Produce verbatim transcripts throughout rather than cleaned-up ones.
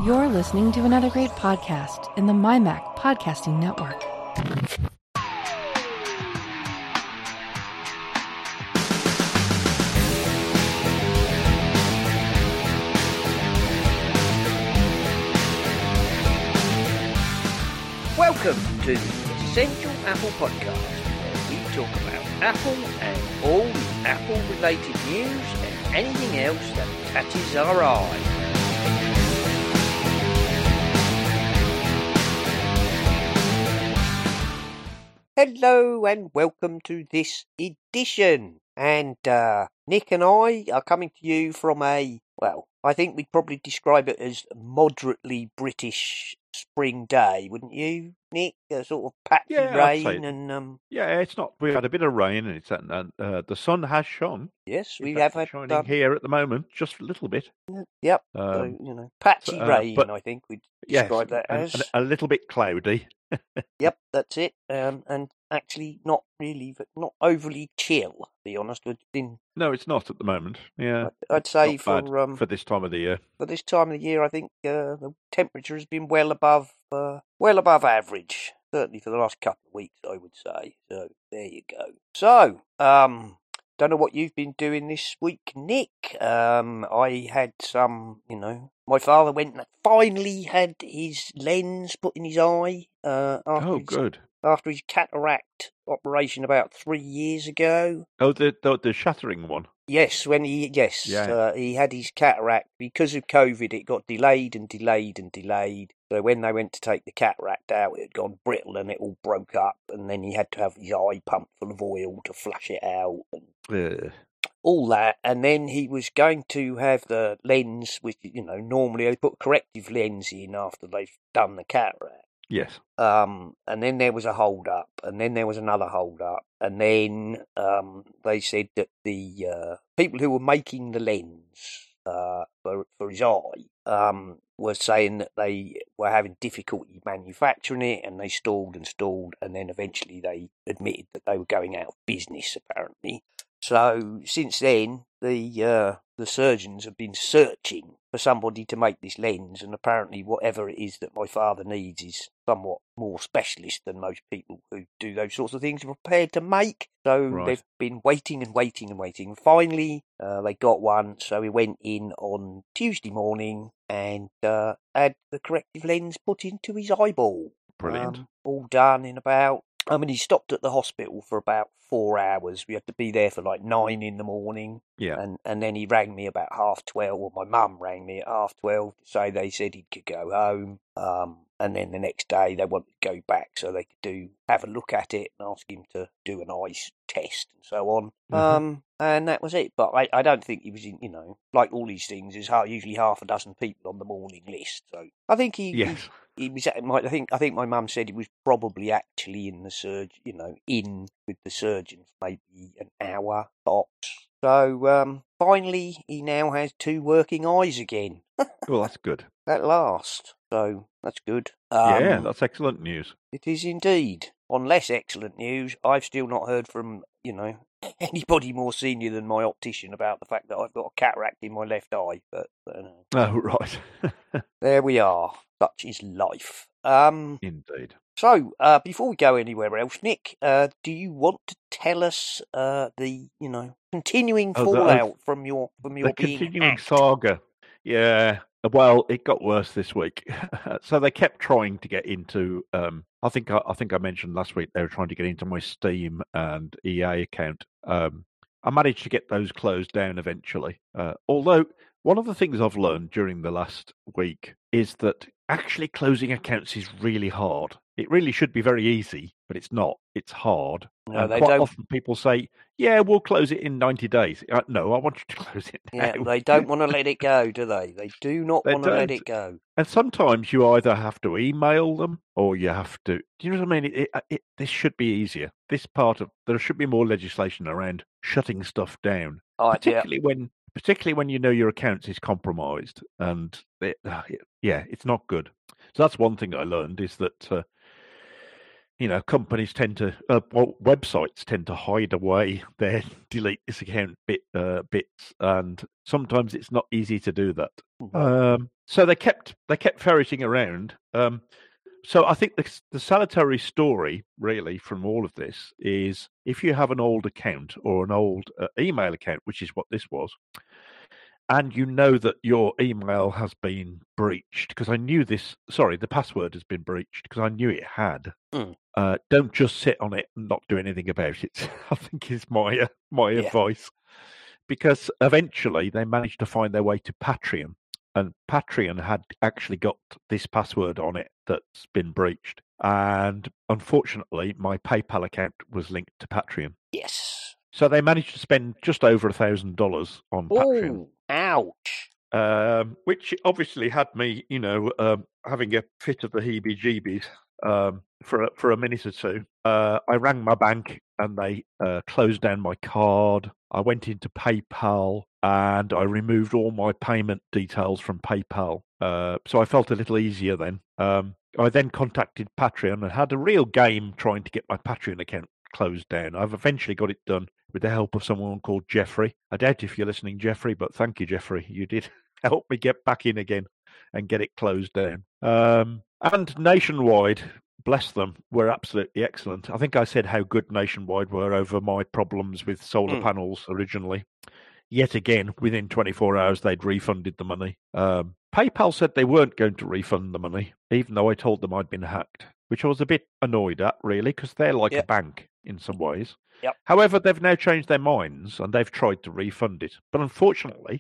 You're listening to another great podcast in the MyMac Podcasting Network. Welcome to the Essential Apple Podcast, where we talk about Apple and all the Apple-related news and anything else that catches our eye. Hello and welcome to this edition. And uh, Nick and I are coming to you from a, well, I think we'd probably describe it as moderately British spring day, wouldn't you, Nick? A sort of patchy Yeah, I'd say rain and um. Yeah, it's not. We've had a bit of rain, and it's and uh, the sun has shone. Yes, we It's have actually had shining um, here at the moment, just a little bit. Yep. Um, so you know, patchy so, uh, rain. but I think we'd yes, describe that and, as. and a little bit cloudy. Yep, that's it. Um, and actually, not really, but not overly chill. To be honest, it's been. No, it's not at the moment. Yeah, I'd, I'd say not for bad um for this time of the year. for this time of the year, I think uh, the temperature has been well above uh, well above average. Certainly for the last couple of weeks, I would say. So there you go. So um. Don't know what you've been doing this week, Nick. Um, I had some, you know, my father went and finally had his lens put in his eye. Uh, after Oh, his, good. After his cataract operation about three years ago. Oh, the the, the shattering one. Yes, when he yes, Yeah. uh, he had his cataract because of COVID. It got delayed and delayed and delayed. So when they went to take the cataract out, it had gone brittle and it all broke up. And then he had to have his eye pumped full of oil to flush it out and Uh, all that. And then he was going to have the lens, which you know normally they put corrective lens in after they've done the cataract. yes. Um, and then there was a hold up, and then there was another hold up, and then um, they said that the uh, people who were making the lens uh, for for his eye um, were saying that they were having difficulty manufacturing it, and they stalled and stalled, and then eventually they admitted that they were going out of business, apparently. So since then, the uh, the surgeons have been searching for somebody to make this lens, and apparently whatever it is that my father needs is somewhat more specialist than most people who do those sorts of things are prepared to make. So Right. they've been waiting and waiting and waiting. Finally, uh, they got one, so we went in on Tuesday morning and uh, had the corrective lens put into his eyeball. Brilliant. Um, all done in about... I mean, he stopped at the hospital for about four hours. We had to be there for like nine in the morning. Yeah. And and then he rang me about half twelve, or my mum rang me at half twelve to say they said he could go home. Um, and then the next day they wanted to go back so they could do have a look at it and ask him to do an eyes test and so on. Mhm. Um, and that was it. But I, I don't think he was in, you know, like all these things, there's ha- usually half a dozen people on the morning list. So I think he, Yes. he, he was. At my, I think I think my mum said he was probably actually in the surg, you know, in with the surgeons maybe an hour tops. So um, finally, he now has two working eyes again. Well, that's good. At last. So that's good. Um, Yeah, that's excellent news. It is indeed. On less excellent news, I've still not heard from, you know, anybody more senior than my optician about the fact that I've got a cataract in my left eye. But uh, Oh, right. there we are. Such is life. Um. Indeed. So, uh, before we go anywhere else, Nick, uh, do you want to tell us uh, the, you know, continuing Oh, the- fallout from your from your The being continuing hacked? saga. Yeah. Well, it got worse this week. So they kept trying to get into. Um, I think I, I think I mentioned last week they were trying to get into my Steam and E A account. Um, I managed to get those closed down eventually. Uh, although one of the things I've learned during the last week is that actually closing accounts is really hard. It really should be very easy, but it's not. It's hard. No, and they quite don't. often people say, "Yeah, we'll close it in ninety days." Uh, no, I want you to close it now. Yeah, they don't want to let it go, do they? They do not They want to let don't. it go. And sometimes you either have to email them or you have to. Do you know what I mean? It, it, it, this should be easier. This part of there should be more legislation around shutting stuff down, Oh, yeah. particularly when particularly when you know your account is compromised, and it, uh, it- yeah, it's not good. So that's one thing I learned is that uh, you know, companies tend to, uh, well, websites tend to hide away their delete this account bit uh, bits, and sometimes it's not easy to do that. Mhm. Um, so they kept they kept ferreting around. Um, so I think the the salutary story, really, from all of this is if you have an old account or an old uh, email account, which is what this was, and you know that your email has been breached, because I knew this, sorry, the password has been breached because I knew it had. Mm. Uh, don't just sit on it and not do anything about it. I think is my uh, my Yeah. advice, because eventually they managed to find their way to Patreon, and Patreon had actually got this password on it that's been breached, and unfortunately, my PayPal account was linked to Patreon. Yes. So they managed to spend just over a thousand dollars on Patreon. Oh, ouch. Um, which obviously had me, you know, um, having a fit of the heebie-jeebies um, for a, for a minute or two. Uh, I rang my bank and they uh, closed down my card. I went into PayPal and I removed all my payment details from PayPal. Uh, so I felt a little easier then. Um, I then contacted Patreon and had a real game trying to get my Patreon account closed down. I've eventually got it done with the help of someone called Jeffrey. I doubt if you're listening, Jeffrey, but thank you, Jeffrey. You did help me get back in again and get it closed down. Um, and Nationwide, bless them, were absolutely excellent. I think I said how good Nationwide were over my problems with solar Mm. panels originally. Yet again, within twenty-four hours, they'd refunded the money. Um, PayPal said they weren't going to refund the money, even though I told them I'd been hacked, which I was a bit annoyed at, really, because they're like Yep. a bank in some ways. Yep. However, they've now changed their minds and they've tried to refund it. But unfortunately,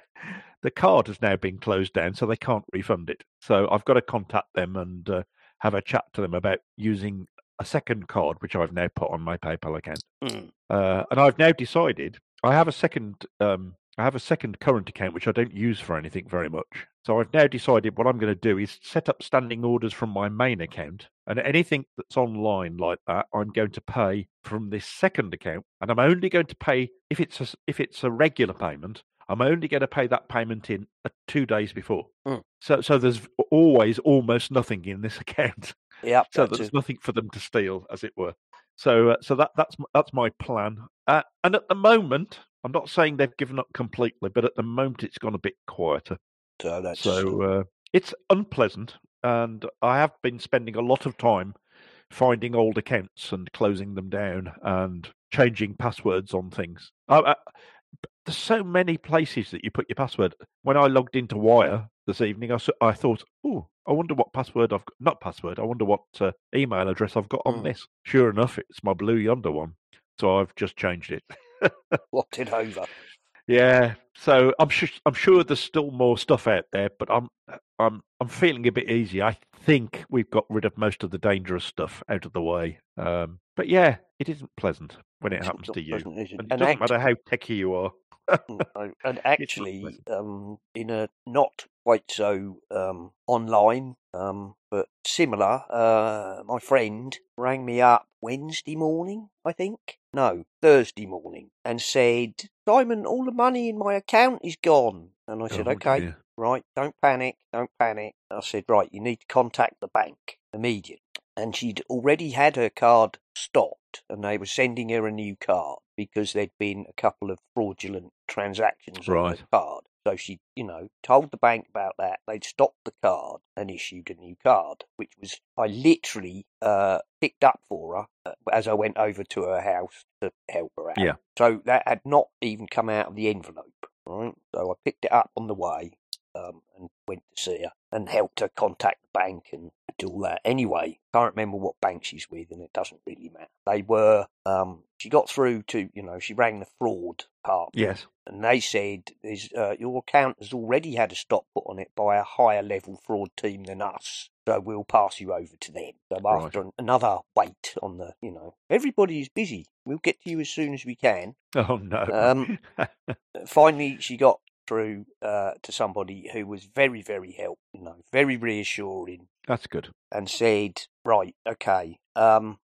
the card has now been closed down, so they can't refund it. So I've got to contact them and uh, have a chat to them about using a second card, which I've now put on my PayPal account. Mm. Uh, and I've now decided I have a second. Um, I have a second current account which I don't use for anything very much. So I've now decided what I'm going to do is set up standing orders from my main account, and anything that's online like that, I'm going to pay from this second account, and I'm only going to pay if it's a, if it's a regular payment. I'm only going to pay that payment in uh, two days before. Mm. So so there's always almost nothing in this account. Yep. So that's there's it. nothing for them to steal, as it were. So, uh, so that that's that's my plan. Uh, and at the moment, I'm not saying they've given up completely, but at the moment, it's gone a bit quieter. So that's So uh, it's unpleasant, and I have been spending a lot of time finding old accounts and closing them down and changing passwords on things. I, I, there's so many places that you put your password. When I logged into Wire this evening, I, I thought, oh, I wonder what password I've got. Not password, I wonder what uh, email address I've got on Mm. this. Sure enough, it's my Blue Yonder one. So I've just changed it. Swapped it over. Yeah, so I'm sure I'm sure there's still more stuff out there, but I'm I'm I'm feeling a bit easy. I think we've got rid of most of the dangerous stuff out of the way. Um, but yeah, it isn't pleasant when it It's happens not to you, pleasant, is it? and it And doesn't act- matter how techie you are. No, and actually, um, in a not quite so um, online, um, but similar, uh, my friend rang me up Wednesday morning, I think. No, Thursday morning, and said, Simon, all the money in my account is gone. And I said, Oh, okay, dear. right, don't panic, don't panic. I said, right, you need to contact the bank immediately. And she'd already had her card stopped, and they were sending her a new card because there'd been a couple of fraudulent transactions on Right. the card. So she, you know, told the bank about that. They'd stopped the card and issued a new card, which was I literally uh, picked up for her uh, as I went over to her house to help her out. Yeah. So that had not even come out of the envelope, right? So I picked it up on the way um, and went to see her and helped her contact the bank and do all that. Anyway, can't remember what bank she's with, and it doesn't really matter. They were, um, she got through to, you know, she rang the fraud part. Yes. And they said, uh, your account has already had a stop put on it by a higher level fraud team than us, so we'll pass you over to them. So after Right. another wait on the, you know, everybody is busy. We'll get to you as soon as we can. Oh no. Um, finally, she got through uh, to somebody who was very, very helpful, you know, very reassuring, That's good. and said, right, okay, um,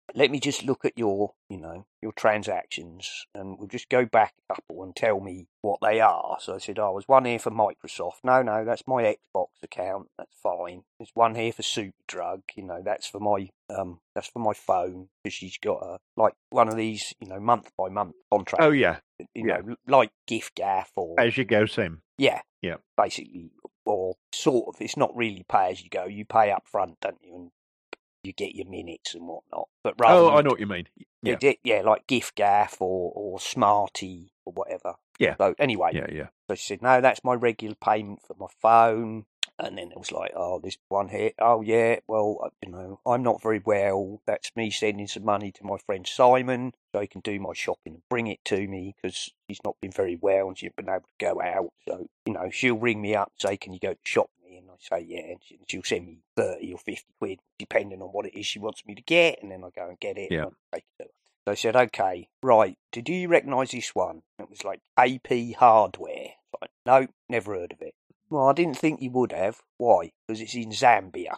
let me just look at your, you know, your transactions, and we'll just go back a couple and tell me what they are. So I said, oh, there's one here for Microsoft. No, no, that's my Xbox account. That's fine. There's one here for Superdrug. You know, that's for my, um, that's for my phone, because she's got a, like one of these, you know, month by month contracts. Oh, yeah. You Yeah. know, like gift gaff or As you go, Sim. yeah, Yeah. basically, or sort of. It's not really pay as you go. You pay up front, don't you? And you get your minutes and whatnot. But rather Oh, than, I know what you mean. Yeah. yeah, yeah, like gift gaff or or Smarty or whatever. Yeah. So anyway, Yeah, yeah. so she said, no, that's my regular payment for my phone. And then it was like, oh, this one here. Oh, yeah, well, you know, I'm not very well. That's me sending some money to my friend Simon so he can do my shopping and bring it to me, because she's not been very well and she's been able to go out. So, you know, she'll ring me up and say, can you go shop me? And I say, yeah. And she'll send me thirty or fifty quid, depending on what it is she wants me to get. And then I go and get it. Yeah. And I take it to her. So I said, okay, right, do you recognise this one? It was like A P Hardware. Like, no, never heard of it. Well, I didn't think you would have. Why? Because it's in Zambia.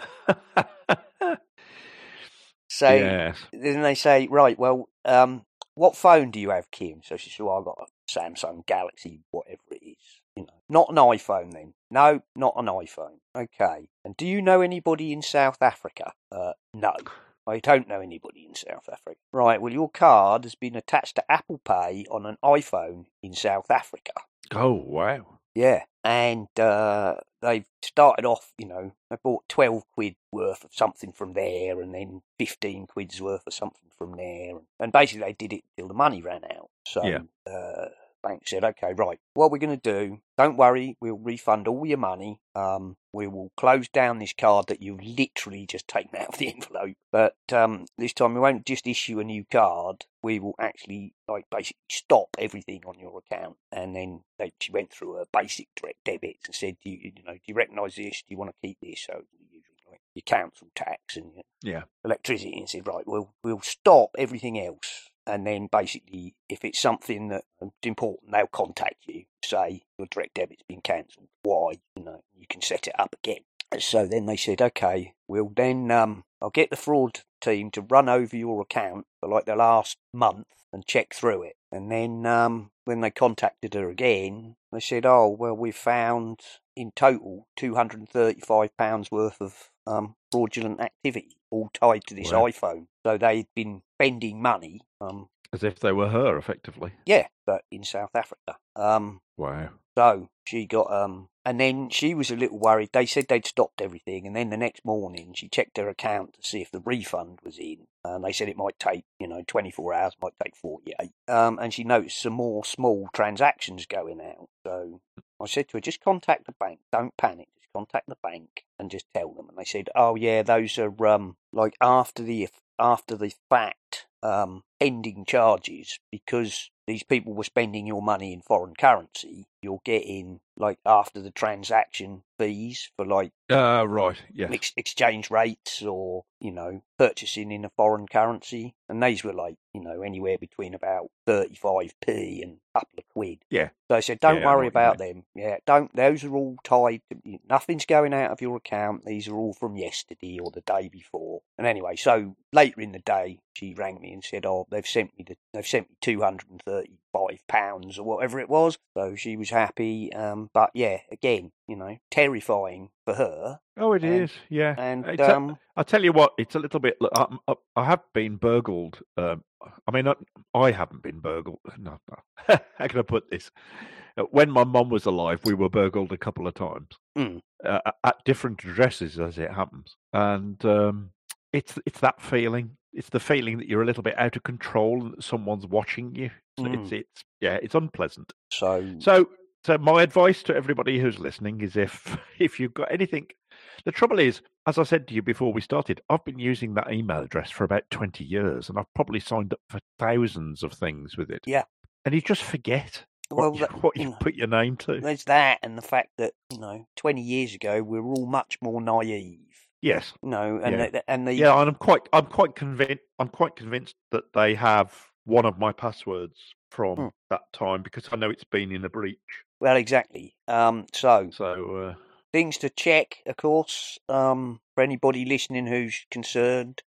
So yes. then they say, right, well, um, what phone do you have, Kim? So she said, well, I've got a Samsung Galaxy, whatever it is. You know, not an iPhone then. No, not an iPhone. Okay. And do you know anybody in South Africa? Uh, no. I don't know anybody in South Africa. Right, well, your card has been attached to Apple Pay on an iPhone in South Africa. Oh, wow. Yeah, and uh, they've started off, you know, they bought twelve quid worth of something from there, and then fifteen quid's worth of something from there. And basically they did it till the money ran out. So Yeah. uh, bank said, okay, right, what we're going to do, don't worry, we'll refund all your money. Um, we will close down this card that you've literally just taken out of the envelope. But um, this time we won't just issue a new card. We will actually, like, basically stop everything on your account. And then they, she went through her basic direct debits and said, do you, you know, do you recognise this? Do you want to keep this? So usually, like, your council tax and your Yeah. electricity. And said, right, we'll we'll stop everything else. And then basically, if it's something that's important, they'll contact you, say your direct debit's been cancelled. Why? You know, you can set it up again. So then they said, okay, we'll then, um, I'll get the fraud team to run over your account for like the last month and check through it. And then um, when they contacted her again, they said, oh, well, we've found in total two hundred thirty-five pounds worth of um, fraudulent activity, all tied to this Wow. iPhone. So they'd been spending money. Um, As if they were her, effectively. yeah, but in South Africa. Um, Wow. so she got, um, and then she was a little worried. They said they'd stopped everything, and then the next morning she checked her account to see if the refund was in. And they said it might take, you know, twenty-four hours, might take forty-eight. Um, and she noticed some more small transactions going out. So I said to her, just contact the bank. Don't panic. Just contact the bank and just tell them. And they said, oh yeah, those are um like after the after the fact um pending charges, because these people were spending your money in foreign currency. You're getting, like, after the transaction fees for, like, Uh, right, yes. ex- exchange rates or, you know, purchasing in a foreign currency. And these were, like, you know, anywhere between about thirty-five p and a couple of quid. Yeah. So I said, don't Yeah, I know worry what you about them. Yeah, don't. Those are all tied. To, nothing's going out of your account. These are all from yesterday or the day before. And anyway, so later in the day, she rang me and said, "Oh, they've sent me the, they've sent me two hundred and thirty-five pounds or whatever it was." So she was happy. Um, but yeah, again, you know, terrifying for her. Oh, it And- is. Yeah. And It's a- um, I'll tell you what, it's a little bit. look, I'm- I, I have been burgled. Um, I mean, I, I haven't been burgled. No, no. How can I put this? Uh, When my mum was alive, we were burgled a couple of times Mm. uh, at different addresses, as it happens. And um, it's it's that feeling. It's the feeling that you're a little bit out of control and that someone's watching you. So Mm. it's it's yeah, it's unpleasant. so So, so my advice to everybody who's listening is if if you've got anything, the trouble is, as I said to you before we started, I've been using that email address for about twenty years, and I've probably signed up for thousands of things with it. Yeah. And you just forget well, what, you, that, what you you know, put your name to. there's that, and the fact that, you know, twenty years ago we were all much more naive. Yes. You know, and Yeah. the, and the Yeah, and I'm quite I'm quite convinced I'm quite convinced that they have one of my passwords from Hmm. that time because I know it's been in a breach. well, exactly. Um, so So uh, things to check, of course, um, for anybody listening who's concerned.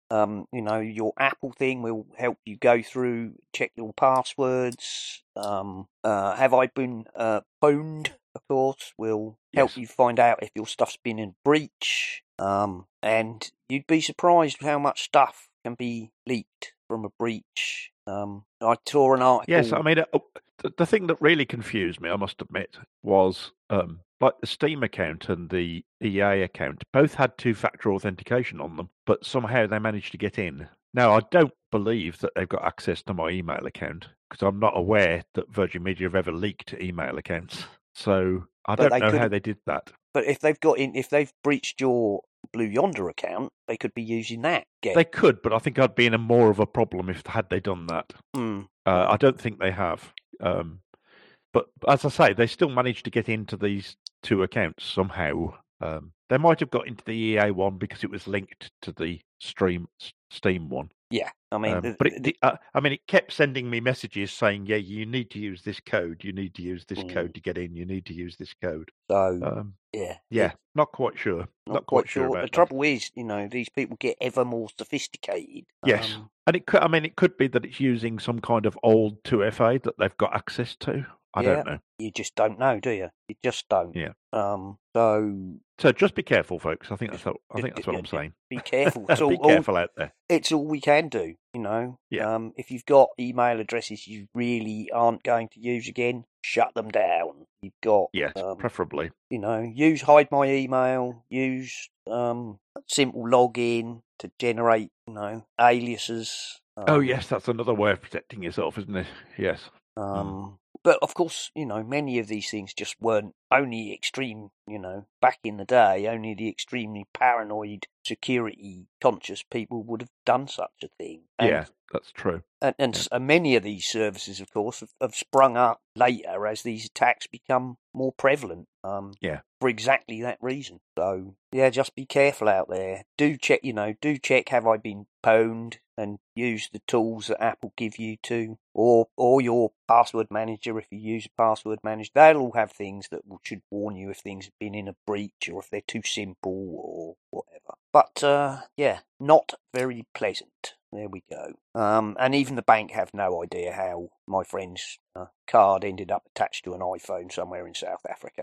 Um, you know, your Apple thing will help you go through, check your passwords. Um, uh, have I been uh, pwned? Of course, will help Yes. you find out if your stuff's been in breach. Um, and you'd be surprised how much stuff can be leaked from a breach. Um, I saw an article. Yes, I mean, uh, the, the thing that really confused me, I must admit, was um, like the Steam account and the E A account both had two-factor authentication on them, but somehow they managed to get in. Now, I don't believe that they've got access to my email account because I'm not aware that Virgin Media have ever leaked email accounts. So I But don't they know how could- they did that. But if they've got in, if they've breached your Blue Yonder account, they could be using that. Again. They could, but I think I'd be in a more of a problem if had they done that. Hmm. Uh, I don't think they have. Um, but as I say, they still managed to get into these two accounts somehow. Um, they might have got into the E A one because it was linked to the stream Steam one. Yeah, I mean, Um, the- but it, uh, I mean, it kept sending me messages saying, "Yeah, you need to use this code. You need to use this Mm. code to get in. You need to use this code." so Um, yeah, yeah, it- not quite sure. not, Not, quite quite sure sure. about The that. trouble is, you know, these people get ever more sophisticated. Yes, Um, and it could. I mean, it could be that it's using some kind of old two F A that they've got access to. I Yeah. don't know. you just don't know, do you? You just don't. Yeah. Um. So So just be careful, folks. I think that's. What, I d- think that's d- what I'm d- saying. be careful. It's all, be all- careful out there. it's all we can do. You know. Yeah. Um. If you've got email addresses you really aren't going to use again, shut them down. You've got. Yes, Um, preferably. you know, use hide my email, use um, simple login to generate, you know, aliases. Um, Oh yes, that's another way of protecting yourself, isn't it? Yes. Um, But of course, you know, many of these things just weren't only extreme, you know, back in the day, only the extremely paranoid, security conscious people would have done such a thing. And, Yeah, that's true. And, and, Yeah. s- and many of these services, of course, have, have sprung up later as these attacks become more prevalent. Um, Yeah. For exactly that reason. So, yeah, just be careful out there. Do check, you know, do check, have I been pwned, and use the tools that Apple give you to, or or your password manager if you use a password manager. They'll all have things that will, should warn you if things have been in a breach or if they're too simple or whatever. But, uh, yeah, not very pleasant. There we go. Um, and even the bank have no idea how my friend's uh, card ended up attached to an iPhone somewhere in South Africa.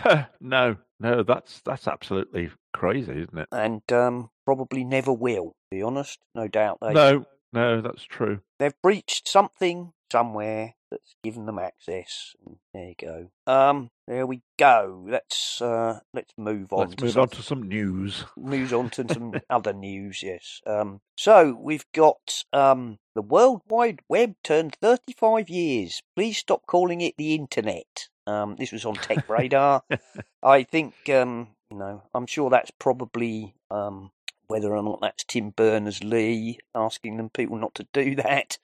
no, no, that's that's absolutely crazy, isn't it? And um, probably never will, to be honest. No doubt they No, no, that's true. they've breached something somewhere that's given them access. And there you go. Um, there we go. Let's uh, let's move on. Let's to move some, on to some news. Move on to some other news. Yes. Um, so we've got um, the World Wide Web turned thirty-five years. Please stop calling it the Internet. Um, this was on Tech Radar. I think um, you know. I'm sure that's probably um, whether or not that's Tim Berners-Lee asking them people not to do that.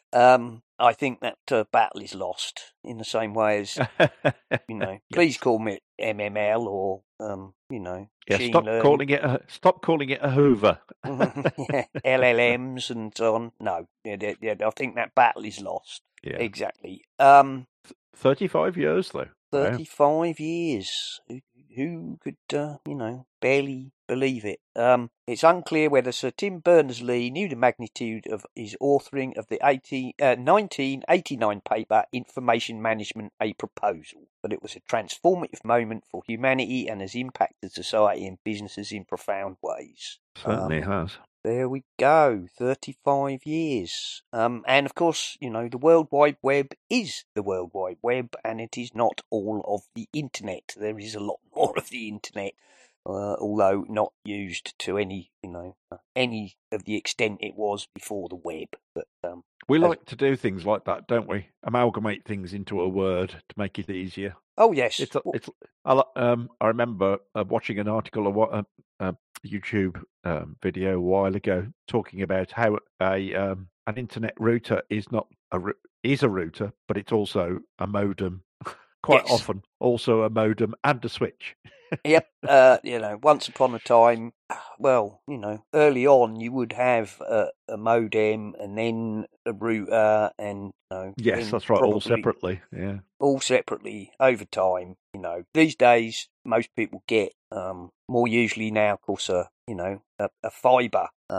Um, I think that uh, battle is lost in the same way as, you know, please Yes. call me M M L or, um, you know, Yeah, machine stop learning. calling it. A, stop calling it a Hoover. yeah, L L Ms and so on. No, yeah, yeah, yeah, I think that battle is lost. Yeah, Exactly. Um, thirty-five years though. Wow. thirty-five years. Who, who could, uh, you know, barely believe it? Um, it's unclear whether Sir Tim Berners-Lee knew the magnitude of his authoring of the eighty, uh, nineteen eighty-nine paper Information Management, a Proposal, but it was a transformative moment for humanity and has impacted society and businesses in profound ways. Certainly Um, has. There we go, thirty-five years. Um, and of course, you know, the World Wide Web is the World Wide Web, and it is not all of the Internet. There is a lot more of the Internet, uh, although not used to any, you know, uh, any of the extent it was before the web. But um, We as- like to do things like that, don't we? Amalgamate things into a word to make it easier. oh yes, It's a, w- it's. I, li- um, I remember uh, watching an article, a, wa- a, a YouTube um, video a while ago, talking about how a um, an internet router is not a ru- is a router, but it's also a modem. Quite Yes. often, also a modem and a switch. Yep, uh, you know, once upon a time, well, you know, early on you would have a, a modem and then a router and, you know, Yes, then that's right. All probably- separately. Yeah. all separately over time. You know, these days most people get um, more usually now, of course, a you know a, a fibre um,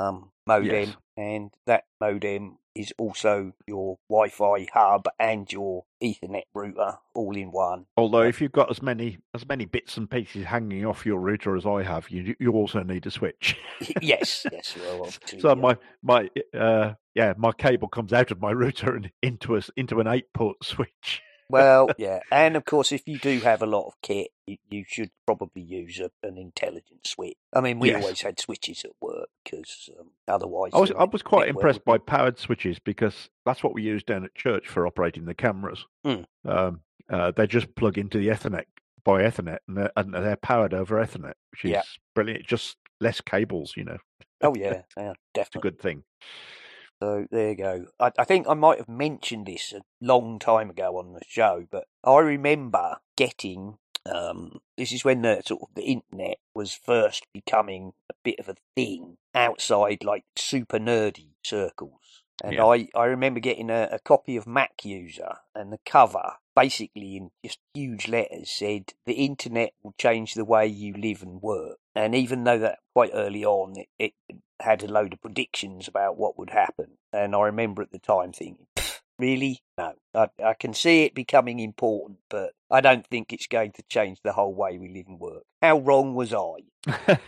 modem, Yes. and that modem is also your Wi-Fi hub and your Ethernet router all in one. Although, Uh, if you've got as many as many bits and pieces hanging off your router as I have, you you also need a switch. yes, yes. Well, obviously, So uh, my my uh yeah my cable comes out of my router and into a into an eight port switch. well, yeah, and of course, if you do have a lot of kit, you, you should probably use a, an intelligent switch. I mean, we Yes. always had switches at work because um, otherwise, I was the I was quite network impressed would by be- powered switches because that's what we use down at church for operating the cameras. Mm. Um, uh, they just plug into the Ethernet by Ethernet, and they're, and they're powered over Ethernet, which is Yeah. brilliant. Just less cables, you know. Oh yeah, yeah, It's a definitely. good thing. So there you go. I, I think I might have mentioned this a long time ago on the show, but I remember getting. Um, this is when the sort of the internet was first becoming a bit of a thing outside like super nerdy circles. And Yeah. I, I remember getting a, a copy of Mac User, and the cover, basically in just huge letters, said, "The internet will change the way you live and work." And even though that quite early on, it, it had a load of predictions about what would happen. And I remember at the time thinking, really? No. I, I can see it becoming important, but I don't think it's going to change the whole way we live and work. How wrong was I?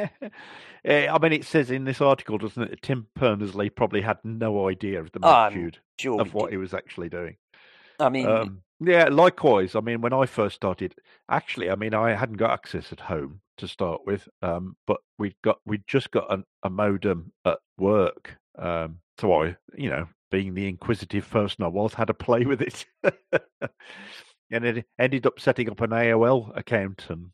I mean, it says in this article, doesn't it, that Tim Berners-Lee probably had no idea of the I'm magnitude sure of he what did. he was actually doing. I mean, Um, yeah, likewise. I mean, when I first started, actually, I mean, I hadn't got access at home to start with, um, but we'd got we'd just got an, a modem at work. Um, so I, you know, being the inquisitive person I was, had to play with it, and it ended up setting up an A O L account and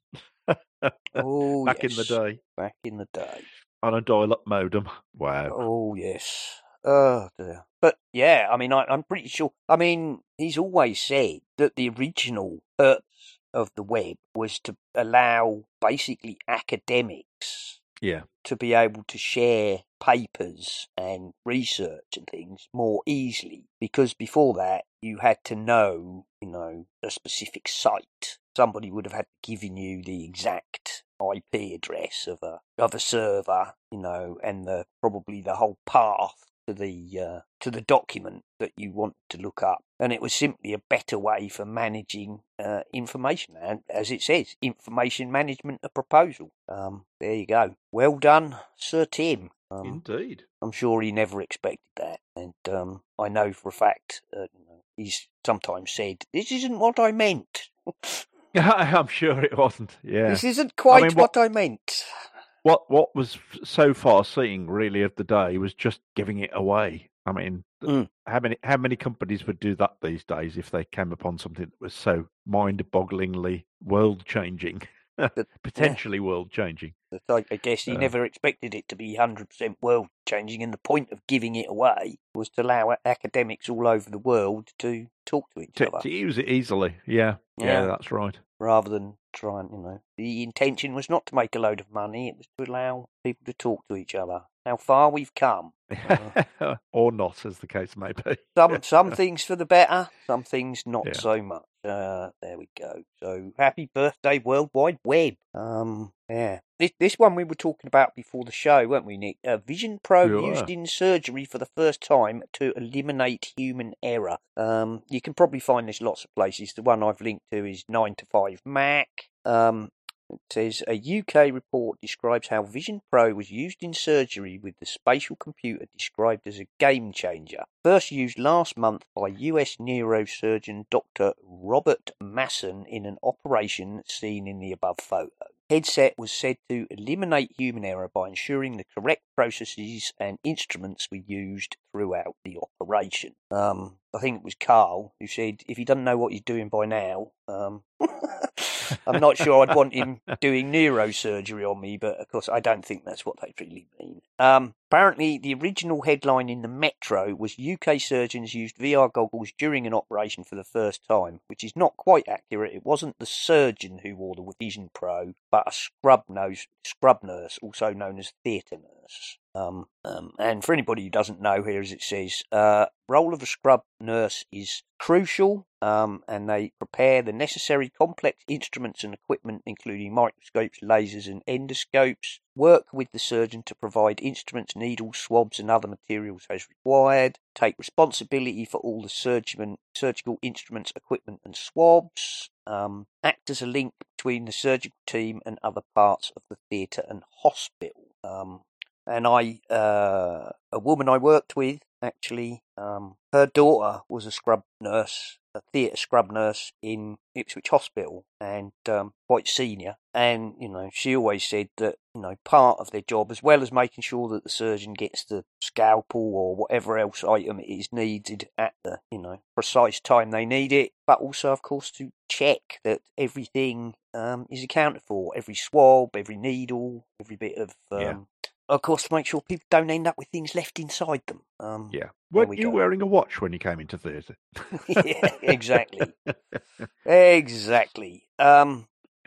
oh back yes, in the day back in the day. on a dial-up modem. Wow. Oh yes. Oh dear. But yeah, I mean, I, I'm pretty sure. I mean, he's always said that the original purpose of the web was to allow basically academics Yeah. to be able to share papers and research and things more easily, because before that you had to know, you know, a specific site. Somebody would have had given you the exact I P address of a of a server, you know, and the probably the whole path to the uh, to the document that you want to look up, and it was simply a better way for managing uh, information. And as it says, information management, a proposal. Um, there you go. Well done, Sir Tim. Um, Indeed. I'm sure he never expected that, and um, I know for a fact uh, you know, he's sometimes said, "This isn't what I meant." I'm sure it wasn't. Yeah. This isn't quite I mean, what, what I meant. what what was so far seeing really of the day was just giving it away. I mean, Mm. how many how many companies would do that these days if they came upon something that was so mind-bogglingly world-changing, potentially yeah. world-changing? But I, I guess he uh, never expected it to be one hundred percent world-changing, and the point of giving it away was to allow academics all over the world to talk to each to, other. To use it easily, yeah. yeah, yeah, that's right. Rather than try and, you know, the intention was not to make a load of money, it was to allow people to talk to each other. How far we've come. Uh, or not, as the case may be. some some things for the better, some things not yeah. so much. Uh, there we go. So, happy birthday, World Wide Web. Um, yeah. This this one we were talking about before the show, weren't we, Nick? Uh, Vision Pro we used in surgery for the first time to eliminate human error. Um, you can probably find this lots of places. The one I've linked to is nine to five Mac. Um, It says a U K report describes how Vision Pro was used in surgery with the spatial computer described as a game changer. First used last month by U S neurosurgeon Doctor Robert Masson in an operation seen in the above photo. Headset was said to eliminate human error by ensuring the correct processes and instruments were used throughout the operation. Um, I think it was Carl who said if he doesn't know what he's doing by now, um, I'm not sure I'd want him doing neurosurgery on me, but of course I don't think that's what they really mean. Um, apparently the original headline in the Metro was U K surgeons used V R goggles during an operation for the first time, which is not quite accurate. It wasn't the surgeon who wore the Vision Pro, but a scrub nose, scrub nurse, also known as theatre nurse. Um, um, and for anybody who doesn't know, here as it says, uh, role of a scrub nurse is crucial, um, and they prepare the necessary complex instruments and equipment, including microscopes, lasers, and endoscopes. Work with the surgeon to provide instruments, needles, swabs, and other materials as required. Take responsibility for all the surgeon, surgical instruments, equipment, and swabs. Um, act as a link between the surgical team and other parts of the theatre and hospital. Um, and I, uh, a woman I worked with, actually, um, her daughter was a scrub nurse, a theatre scrub nurse in Ipswich Hospital, and um, quite senior. And, you know, she always said that, you know, part of their job, as well as making sure that the surgeon gets the scalpel or whatever else item it is needed at the, you know, precise time they need it, but also, of course, to check that everything um, is accounted for. Every swab, every needle, every bit of... Um, yeah. Of course, to make sure people don't end up with things left inside them. Um, yeah. Weren't we you go. wearing a watch when you came into theatre? Yeah, exactly. Exactly. Um,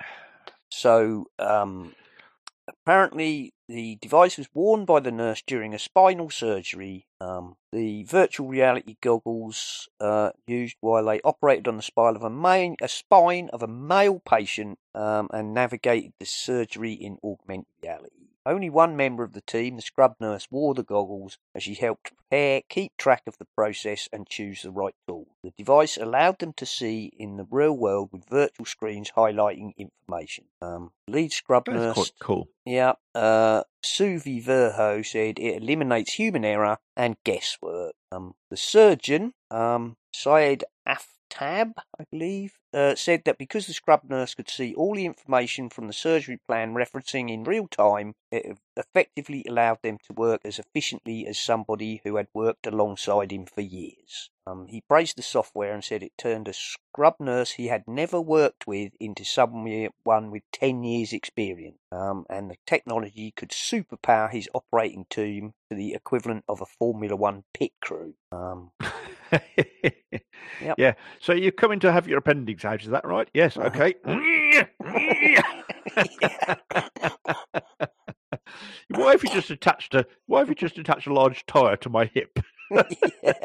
so, um, apparently, the device was worn by the nurse during a spinal surgery. Um, the virtual reality goggles uh, used while they operated on the spine of a, main, a spine of a male patient um, and navigated the surgery in augmented reality. Only one member of the team, the scrub nurse, wore the goggles as she helped prepare, keep track of the process and choose the right tool. The device allowed them to see in the real world with virtual screens highlighting information. Um, lead scrub That's nurse... quite cool. Yeah, uh, Suvi Verho said it eliminates human error and guesswork. Um, the surgeon, um, Syed Aftab, I believe, uh, said that because the scrub nurse could see all the information from the surgery plan referencing in real time, it effectively allowed them to work as efficiently as somebody who had worked alongside him for years. Um, he praised the software and said it turned a scrub nurse he had never worked with into someone with ten years' experience. Um, and the technology could superpower his operating team to the equivalent of a Formula One pit crew. Um, yep. Yeah, so you're coming to have your appendix out, is that right? Yes, okay. Why have you just attached a Why have you just attached a large tyre to my hip? Yeah.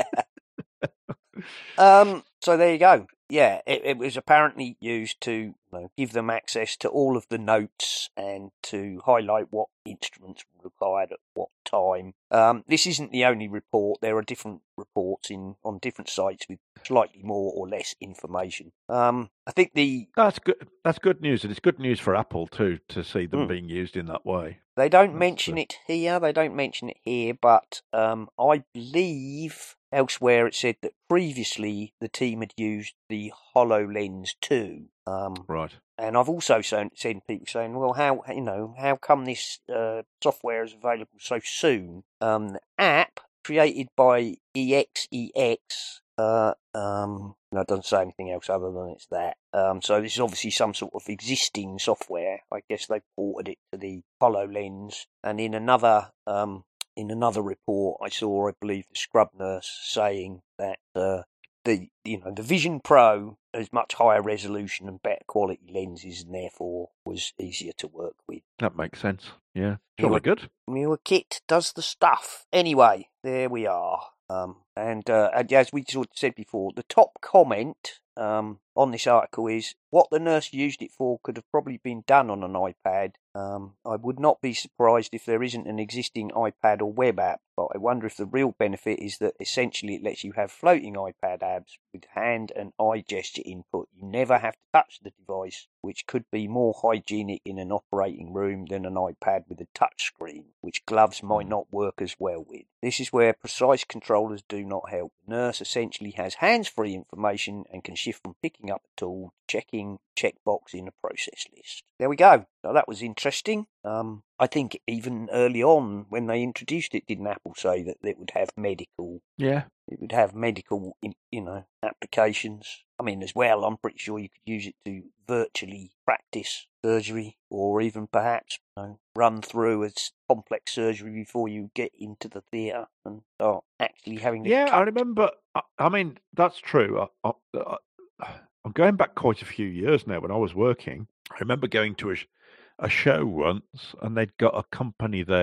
Um. So there you go. Yeah, it, it was apparently used to you know, give them access to all of the notes and to highlight what instruments were required at what time. Um, this isn't the only report. There are different reports in on different sites with slightly more or less information. Um, I think the that's good. That's good news, and it's good news for Apple too to see them mm. being used in that way. They don't that's mention the... it here. They don't mention it here, but um, I believe elsewhere it said that previously the team had used the HoloLens two. Um, right. And I've also seen people saying, well, how you know how come this uh, software is available so soon? Um, the app created by E X E X, uh, um, no, it doesn't say anything else other than it's that. Um, so this is obviously some sort of existing software. I guess they ported it to the HoloLens. And in another um, in another report, I saw, I believe, the scrub nurse saying that uh, the you know the Vision Pro has much higher resolution and better quality lenses, and therefore was easier to work with. That makes sense. Yeah, jolly good. Newer kit does the stuff. Anyway, there we are. Um, and, uh, and as we sort of said before, the top comment um, on this article is what the nurse used it for could have probably been done on an iPad. Um, I would not be surprised if there isn't an existing iPad or web app, but I wonder if the real benefit is that essentially it lets you have floating iPad apps with hand and eye gesture input. You never have to touch the device, which could be more hygienic in an operating room than an iPad with a touch screen, which gloves might not work as well with. This is where precise controllers do not help. The nurse essentially has hands-free information and can shift from picking up a tool to checking checkbox in a process list. There we go. So that was interesting. Um, I think even early on when they introduced it, didn't Apple say that it would have medical? Yeah. It would have medical, you know, applications. I mean, as well, I'm pretty sure you could use it to virtually practice surgery, or even perhaps you know, run through a complex surgery before you get into the theatre and start actually having to Yeah, cut. I remember. I, I mean, that's true. I, I, I'm going back quite a few years now when I was working. I remember going to a, a show once, and they'd got a company there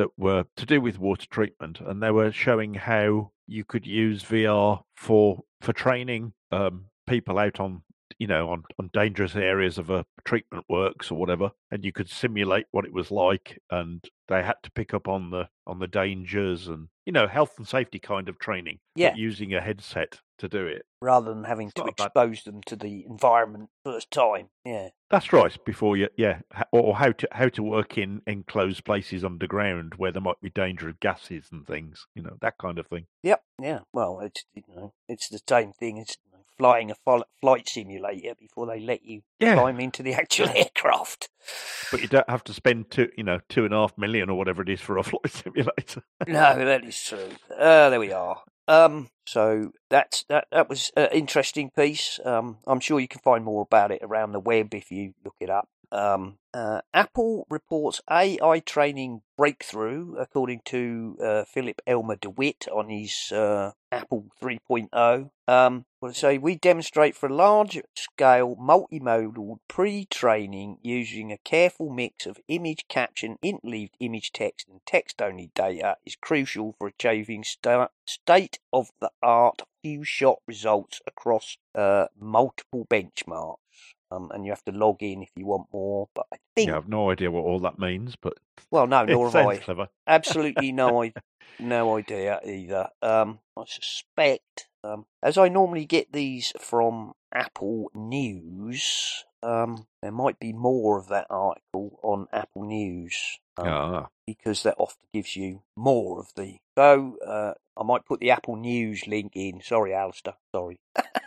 that were to do with water treatment, and they were showing how you could use V R for for training um, people out on you know on, on dangerous areas of a treatment works or whatever, and you could simulate what it was like, and they had to pick up on the on the dangers and you know health and safety kind of training, Yeah. but using a headset to do it. Rather than having It's to not a bad- expose them to the environment first time. Yeah. That's right. Before you, yeah, ha- or how to how to work in enclosed places underground where there might be dangerous gases and things, you know, that kind of thing. Yep. Yeah. Well, it's you know it's the same thing as you know, flying a fol- flight simulator before they let you Yeah. climb into the actual aircraft. But you don't have to spend two, you know, two and a half million or whatever it is for a flight simulator. No, that is true. Uh, there we are. Um, so that's that. That was an interesting piece. Um, I'm sure you can find more about it around the web if you look it up. Um, uh, Apple reports A I training breakthrough, according to uh, Philip Elmer DeWitt on his uh, Apple three point oh. Um, well, so we demonstrate for large-scale multimodal pre-training using a careful mix of image caption, interleaved image text, and text-only data is crucial for achieving sta- state-of-the-art few-shot results across uh, multiple benchmarks. Um, and you have to log in if you want more. But I think, Yeah, I have no idea what all that means, but well, no, it nor have sounds I. clever. Absolutely no, I, no idea either. Um, I suspect, um, as I normally get these from Apple News, um, there might be more of that article on Apple News. Um, Ah, because that often gives you more of the. So uh, I might put the Apple News link in. Sorry, Alistair. Sorry.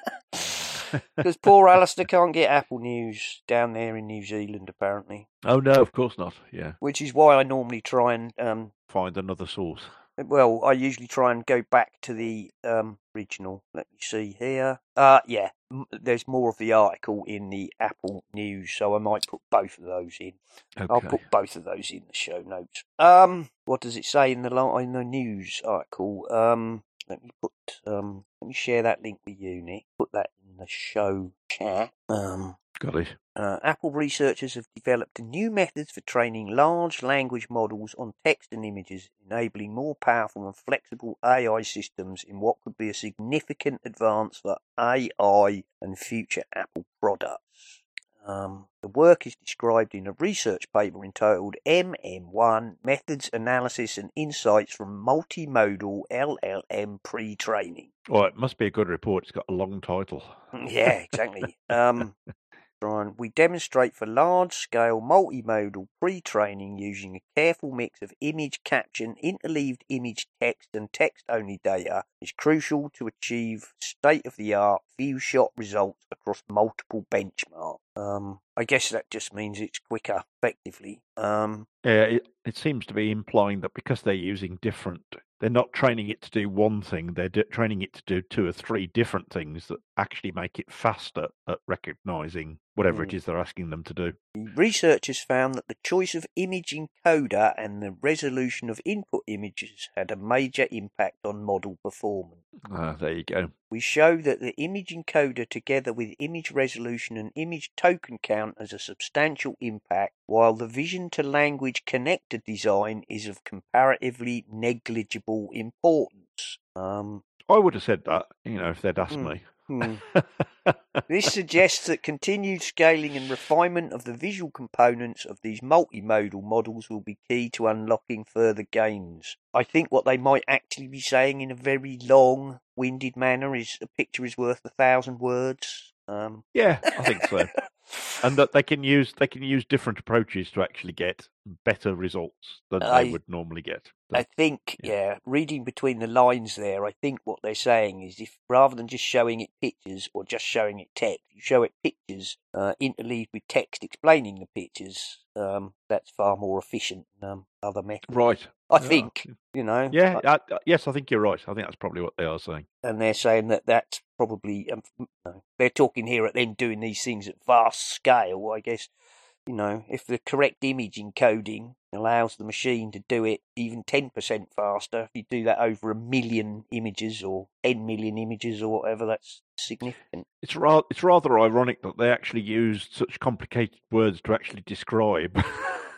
Because poor Alistair can't get Apple News down there in New Zealand, apparently. oh no, of course not. Yeah, Which is why I normally try and, um, find another source. well, I usually try and go back to the um, original. Let me see here. Uh, yeah, m- there's more of the article in the Apple News, so I might put both of those in. Okay. I'll put both of those in the show notes. Um, what does it say in the la- in the news article? Um, let me put um, let me share that link with you, Nick. Put that in the show chat. Um, Got it. uh, Apple researchers have developed new methods for training large language models on text and images, enabling more powerful and flexible A I systems in what could be a significant advance for A I and future Apple products. Um, the work is described in a research paper entitled M M one, Methods, Analysis and Insights from Multimodal L L M Pre-Training. Well, it must be a good report. It's got a long title. Yeah, exactly. um, we demonstrate for large-scale multimodal pre-training using a careful mix of image caption, interleaved image text, and text-only data is crucial to achieve state-of-the-art few-shot results across multiple benchmarks. Um, I guess that just means it's quicker, effectively. Um, Yeah, it, it seems to be implying that because they're using different, they're not training it to do one thing, they're do, training it to do two or three different things that actually make it faster at recognizing whatever Mm. it is they're asking them to do. The researchers found that the choice of image encoder and the resolution of input images had a major impact on model performance. Ah, there you go. We show that the image encoder together with image resolution and image token count has a substantial impact, while the vision-to-language connector design is of comparatively negligible importance. Um, I would have said that, you know, if they'd asked Hmm. me. hmm. This suggests that continued scaling and refinement of the visual components of these multimodal models will be key to unlocking further gains. I think what they might actually be saying in a very long-winded manner is a picture is worth a thousand words. Um, Yeah, I think so. And that they can use they can use different approaches to actually get better results than I- they would normally get. I think, Yeah. yeah, reading between the lines there, I think what they're saying is if rather than just showing it pictures or just showing it text, you show it pictures uh, interleaved with text explaining the pictures, um, that's far more efficient than um, other methods. Right. I Yeah. think, you know. Yeah, I- uh, yes, I think you're right. I think that's probably what they are saying. and they're saying that that's probably, um, no, they're talking here at them doing these things at vast scale, I guess. You know, if the correct image encoding allows the machine to do it even ten percent faster, if you do that over a million images or ten million images or whatever, that's significant. It's rather it's rather ironic that they actually used such complicated words to actually describe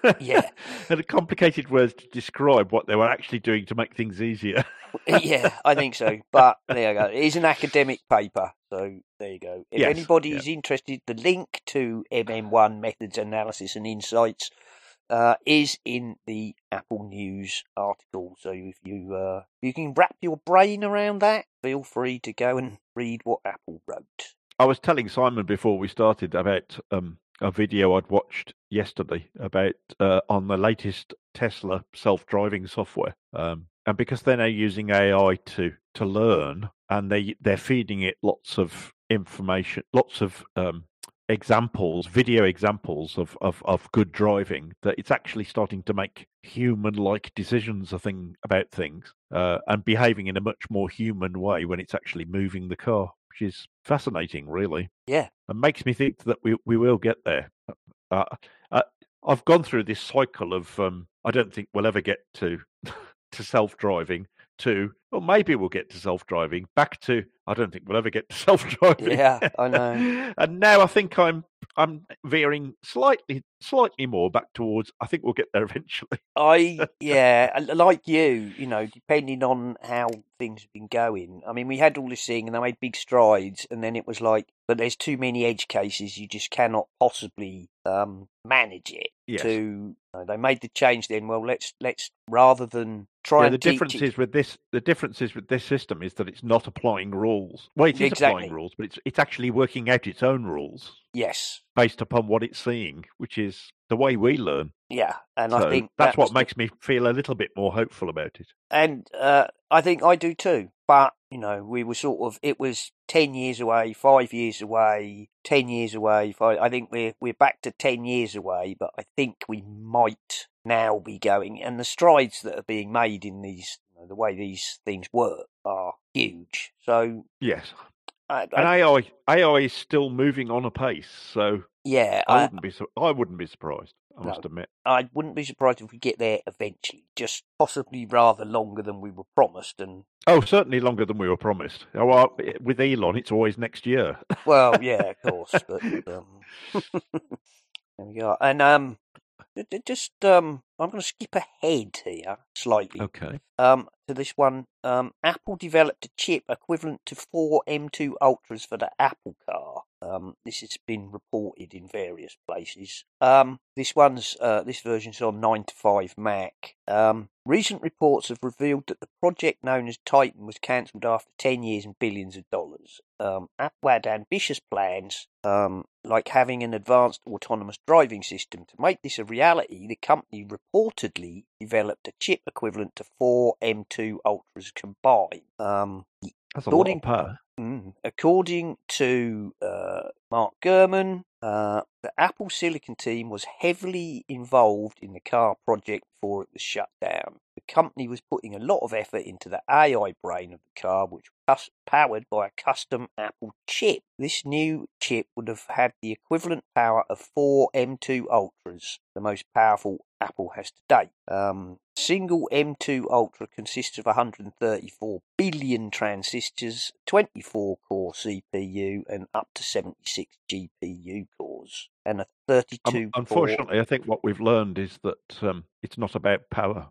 Yeah. And complicated words to describe what they were actually doing to make things easier. Yeah, I think so. But there you go. It is an academic paper, so there you go. If Yes, anybody yeah. is interested, the link to M M one Methods, Analysis and Insights uh, is in the Apple News article. So if you uh, you can wrap your brain around that, feel free to go and read what Apple wrote. I was telling Simon before we started about um, a video I'd watched yesterday about uh, on the latest Tesla self-driving software. Um, and because they're now using A I to to learn, and they they're feeding it lots of information, lots of um, examples, video examples of, of, of good driving, that it's actually starting to make human-like decisions, I think, about things, uh, and behaving in a much more human way when it's actually moving the car, which is fascinating, really. Yeah. It makes me think that we, we will get there. Uh, uh, I've gone through this cycle of um, I don't think we'll ever get to to self-driving, to, well, maybe we'll get to self-driving, back to, I don't think we'll ever get to self-driving. Yeah, I know. And now I think I'm I'm veering slightly slightly more back towards, I think we'll get there eventually. I, yeah, like you, you know, depending on how things have been going. I mean, we had all this thing and they made big strides, and then it was like, but there's too many edge cases, you just cannot possibly um, manage it. Yes. To, you know, they made the change then, well, let's, let's rather than try Yeah, and the teach difference it- is with this. The difference is with this system is that it's not applying rules. Well, it is Exactly. applying rules, but it's it's actually working out its own rules Yes. based upon what it's seeing, which is the way we learn. Yeah, and So I think that's that what was the- makes me feel a little bit more hopeful about it. And uh, I think I do too. But, you know, we were sort of, it was ten years away, five years away, ten years away. Five, I think we're, we're back to ten years away, but I think we might now be going. And the strides that are being made in these, you know, the way these things work are huge. So, Yes. I, And I, A I A I is still moving on a pace, so yeah, I I, wouldn't be su- I wouldn't be surprised, I No. must admit. I wouldn't be surprised if we get there eventually, just possibly rather longer than we were promised. And Oh, certainly longer than we were promised. Oh, well, with Elon, it's always next year. well, yeah, of course, but um, there we are. And um, d- d- just um, I'm going to skip ahead here slightly. Okay. Um, to this one, um, Apple developed a chip equivalent to four M two Ultras for the Apple car. Um, this has been reported in various places. Um, this one's uh, this version's on nine to five Mac. Um, recent reports have revealed that the project known as Titan was cancelled after ten years and billions of dollars. Um, Apple had ambitious plans, um, like having an advanced autonomous driving system. To make this a reality, the company reportedly developed a chip equivalent to four M two Ultras combined. Um, That's a lot according, of power. mm, according to uh, Mark Gurman, uh, the Apple Silicon team was heavily involved in the car project before it was shut down. The company was putting a lot of effort into the A I brain of the car, which was powered by a custom Apple chip. This new chip would have had the equivalent power of four M two Ultras, the most powerful Apple has to date. Um, single M two Ultra consists of one hundred thirty-four billion transistors, twenty-four core C P U, and up to seventy-six G P U cores, and a thirty-two. Um, unfortunately, I think what we've learned is that um, it's not about power.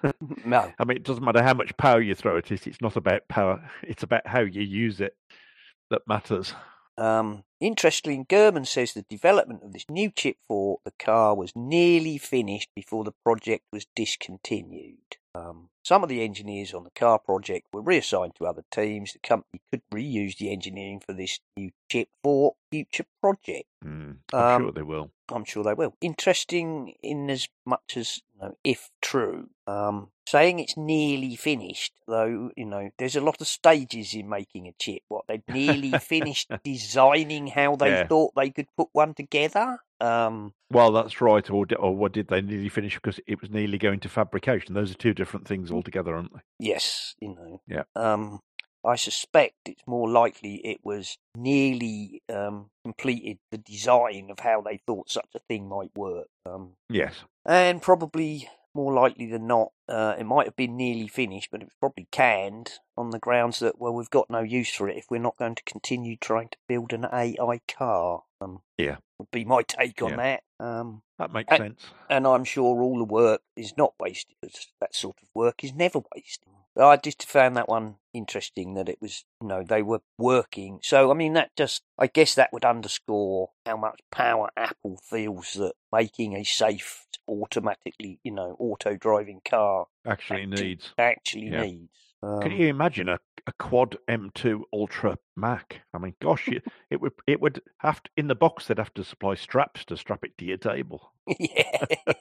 No. I mean, it doesn't matter how much power you throw at it. It's not about power. It's about how you use it that matters. Um, interestingly, Gurman says the development of this new chip for the car was nearly finished before the project was discontinued. Um, some of the engineers on the car project were reassigned to other teams. The company could reuse the engineering for this new chip for future projects. Mm, I'm Um, sure they will. I'm sure they will. Interesting in as much as, you know, if true, um, saying it's nearly finished, though, you know, there's a lot of stages in making a chip. What, they've nearly finished designing how they Yeah. thought they could put one together? Um, Well, that's right. Or, di- or what did they nearly finish because it was nearly going to fabrication? Those are two different things altogether, aren't they? yes, you know. Yeah. Um, I suspect it's more likely it was nearly um, completed the design of how they thought such a thing might work. Um, Yes. And probably more likely than not, uh, it might have been nearly finished, but it was probably canned on the grounds that, well, we've got no use for it if we're not going to continue trying to build an A I car. Um, Yeah. would be my take on Yeah. that. Um, That makes and, sense. and I'm sure all the work is not wasted, because that sort of work is never wasted. But I just found that one interesting, that it was, you know, they were working. So, I mean, that just, I guess that would underscore how much power Apple feels that making a safe, automatically, you know, auto-driving car Actually actu- needs. actually Yeah. needs. Um, Can you imagine a, a quad M two Ultra Mac? I mean, gosh, it, it would it would have to, in the box they'd have to supply straps to strap it to your table. Yeah.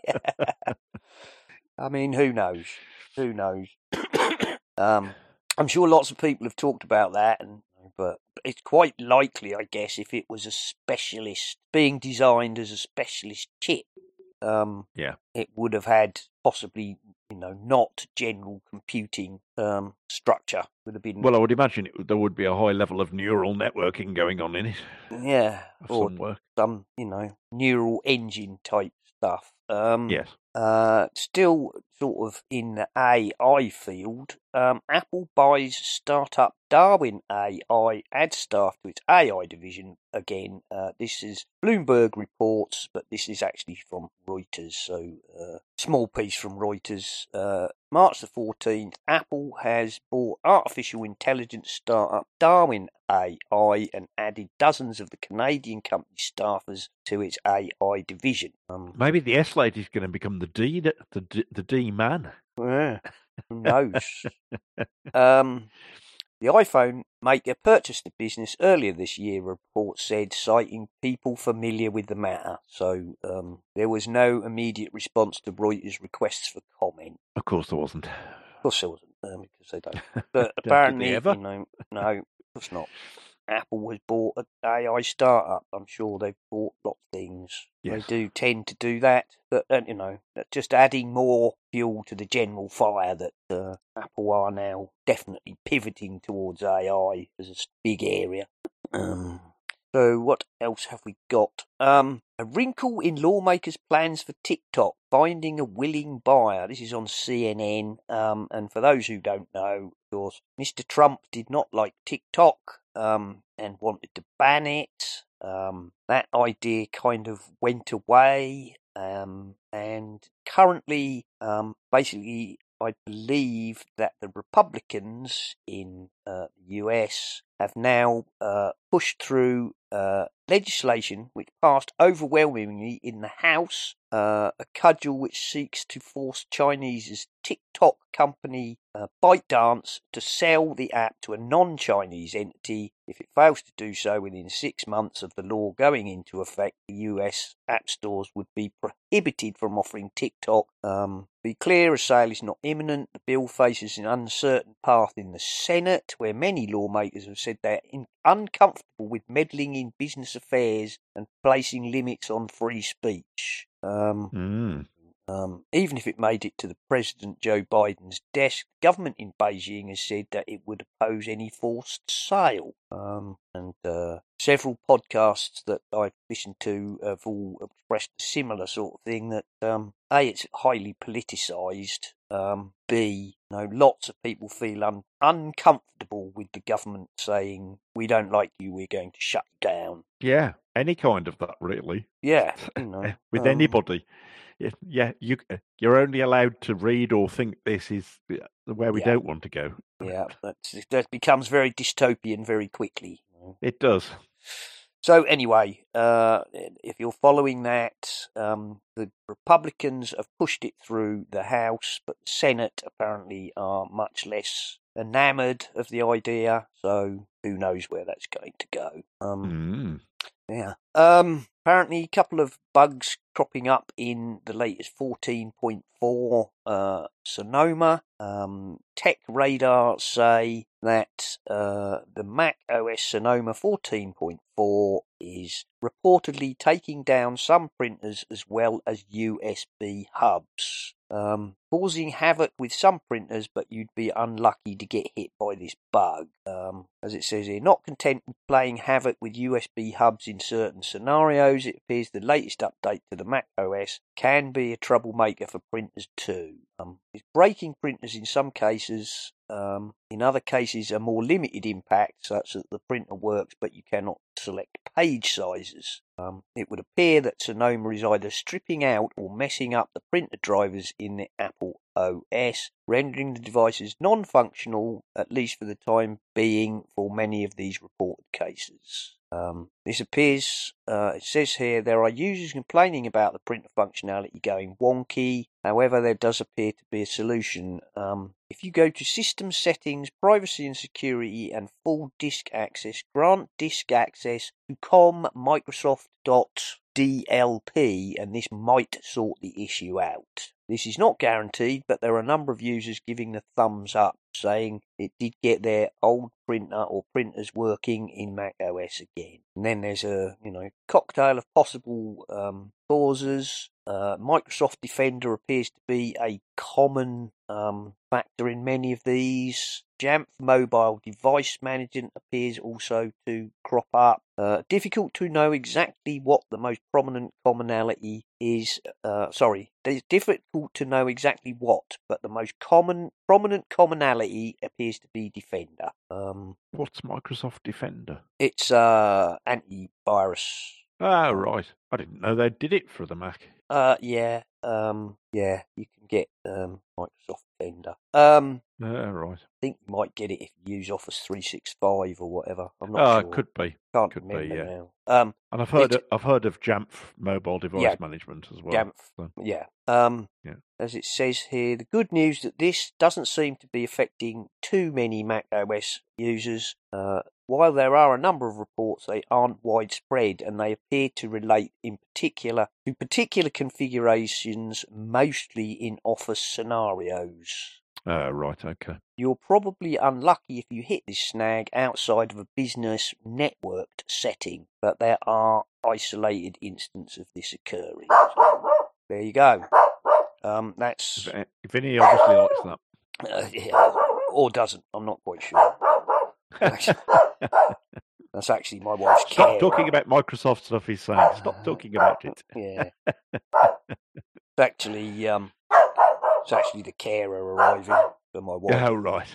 I mean, who knows? Who knows? um, I'm sure lots of people have talked about that, and but it's quite likely, I guess, if it was a specialist being designed as a specialist chip, um, Yeah. it would have had possibly, you know, not general computing um, structure. Would have been, Well, I would imagine it, there would be a high level of neural networking going on in it. yeah, Of or some work. some, you know, neural engine type stuff. Um, Yes. Uh, still sort of in the A I field, um, Apple buys startup Darwin A I, adds staff to its A I division again. Uh, this is Bloomberg reports, but this is actually from Reuters, so uh, small piece from Reuters. Uh, March the fourteenth, Apple has bought artificial intelligence startup Darwin A I and added dozens of the Canadian company's staffers to its A I division. Um, Maybe the S lady is going to become the D, the D, the D man. Yeah, who knows? um, the iPhone maker purchased the business earlier this year, a report said, citing people familiar with the matter. So um, there was no immediate response to Reuters' requests for comment. Of course there wasn't. Of course there wasn't, um, because they don't. But Don't apparently, ever? you know, no, of course not. Apple has bought an A I startup. I'm sure they've bought lots of things. Yes. They do tend to do that, but uh, you know, just adding more fuel to the general fire that uh, Apple are now definitely pivoting towards A I as a big area. Um, so what else have we got? Um, a wrinkle in lawmakers' plans for TikTok, finding a willing buyer. This is on C N N. Um, and for those who don't know, of course, Mister Trump did not like TikTok um, and wanted to ban it. Um, that idea kind of went away. Um, and currently, um, basically, I believe that the Republicans in uh, the U S have now uh, pushed through uh, legislation which passed overwhelmingly in the House, uh, a cudgel which seeks to force Chinese's TikTok company uh, ByteDance to sell the app to a non-Chinese entity. If it fails to do so within six months of the law going into effect, the U S app stores would be prohibited from offering TikTok. Um, be clear, a sale is not imminent. The bill faces an uncertain path in the Senate, where many lawmakers have said they're in, uncomfortable with meddling in business affairs and placing limits on free speech. Um, Mm. Um, even if it made it to the President Joe Biden's desk, government in Beijing has said that it would oppose any forced sale. Um, and uh, several podcasts that I've listened to have all expressed a similar sort of thing, that um, A, it's highly politicised, um, B, you know, lots of people feel un- uncomfortable with the government saying, we don't like you, we're going to shut you down. Yeah, any kind of that, really. Yeah, you know. With um, anybody. Yeah, you, you're only allowed to read or think this is where we Yeah. don't want to go. Yeah, that's, that becomes very dystopian very quickly. It does. So anyway, uh, if you're following that, um, the Republicans have pushed it through the House, but the Senate apparently are much less enamoured of the idea, so who knows where that's going to go. Um, Mm. Yeah. Um, apparently a couple of bugs cropping up in the latest fourteen point four uh, Sonoma. Um, Tech Radar say that uh, the Mac O S Sonoma fourteen point four is reportedly taking down some printers as well as U S B hubs, um, causing havoc with some printers, but you'd be unlucky to get hit by this bug. Um, as it says here, not content with playing havoc with U S B hubs in certain scenarios, it appears the latest update to the Mac O S can be a troublemaker for printers too. Um, it's breaking printers in some cases. Um, in other cases, a more limited impact, such that the printer works but you cannot select page sizes. Um, it would appear that Sonoma is either stripping out or messing up the printer drivers in the Apple O S, rendering the devices non-functional, at least for the time being, for many of these reported cases. Um, this appears, uh, it says here, there are users complaining about the printer functionality going wonky. However, there does appear to be a solution. Um, if you go to System Settings, Privacy and Security, and Full Disk Access, grant disk access to com Microsoft dot D L P, and this might sort the issue out. This is not guaranteed, but there are a number of users giving the thumbs up, saying it did get their old printer or printers working in macOS again. And then there's a, you know, cocktail of possible um, causes. Uh, Microsoft Defender appears to be a common um, factor in many of these. Jamf Mobile Device Management appears also to crop up. Uh, difficult to know exactly what the most prominent commonality is. Uh, sorry, it's difficult to know exactly what, but the most common prominent commonality appears to be Defender. Um, What's Microsoft Defender? it's uh, antivirus. Ah, right. I didn't know they did it for the Mac. Uh, yeah, um, yeah, you can get um, Microsoft Defender. Um, Ah, right. I think you might get it if you use Office three sixty-five or whatever. I'm not Ah, sure. could be. Can't could remember be, yeah. now. Um, And I've heard It- of, I've heard of Jamf Mobile Device Yeah. Management as well. Jamf, so. yeah. Um, Yeah. As it says here, the good news that this doesn't seem to be affecting too many Mac O S users. Uh, while there are a number of reports, they aren't widespread, and they appear to relate in particular to particular configurations, mostly in Office scenarios. Ah, right, okay. You're probably unlucky if you hit this snag outside of a business networked setting, but there are isolated instances of this occurring. So, there you go. Um, that's V- Vinny obviously likes that. uh, yeah, or doesn't. I'm not quite sure. That's actually my wife's Stop carer. talking about Microsoft stuff, he's saying. Stop talking about it. Yeah. It's actually um, it's actually the carer arriving for my wife. Oh, right.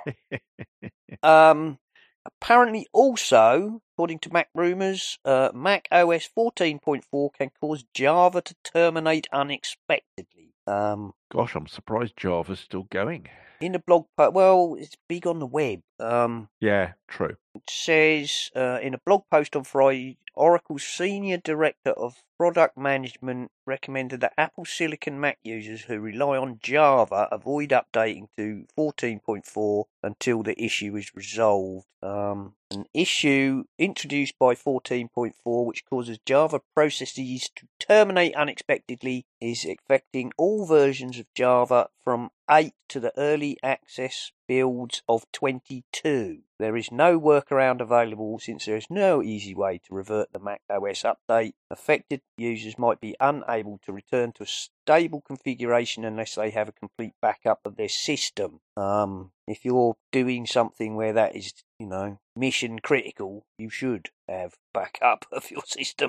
Um, apparently, also, according to Mac Rumors, uh, Mac O S fourteen point four can cause Java to terminate unexpectedly. Um, Gosh, I'm surprised Java's still going. in the blog post, well, it's big on the web. Um, Yeah, true. it says uh, in a blog post on Friday, Oracle's senior director of product management recommended that Apple Silicon Mac users who rely on Java avoid updating to fourteen point four until the issue is resolved. Um, an issue introduced by fourteen point four which causes Java processes to terminate unexpectedly is affecting all versions of Java from eight to the early access builds of twenty-two. There is no workaround available since there is no easy way to revert the Mac O S update. Affected users might be unable to return to a stable configuration unless they have a complete backup of their system. Um, if you're doing something where that is, you know, mission critical, you should have backup of your system.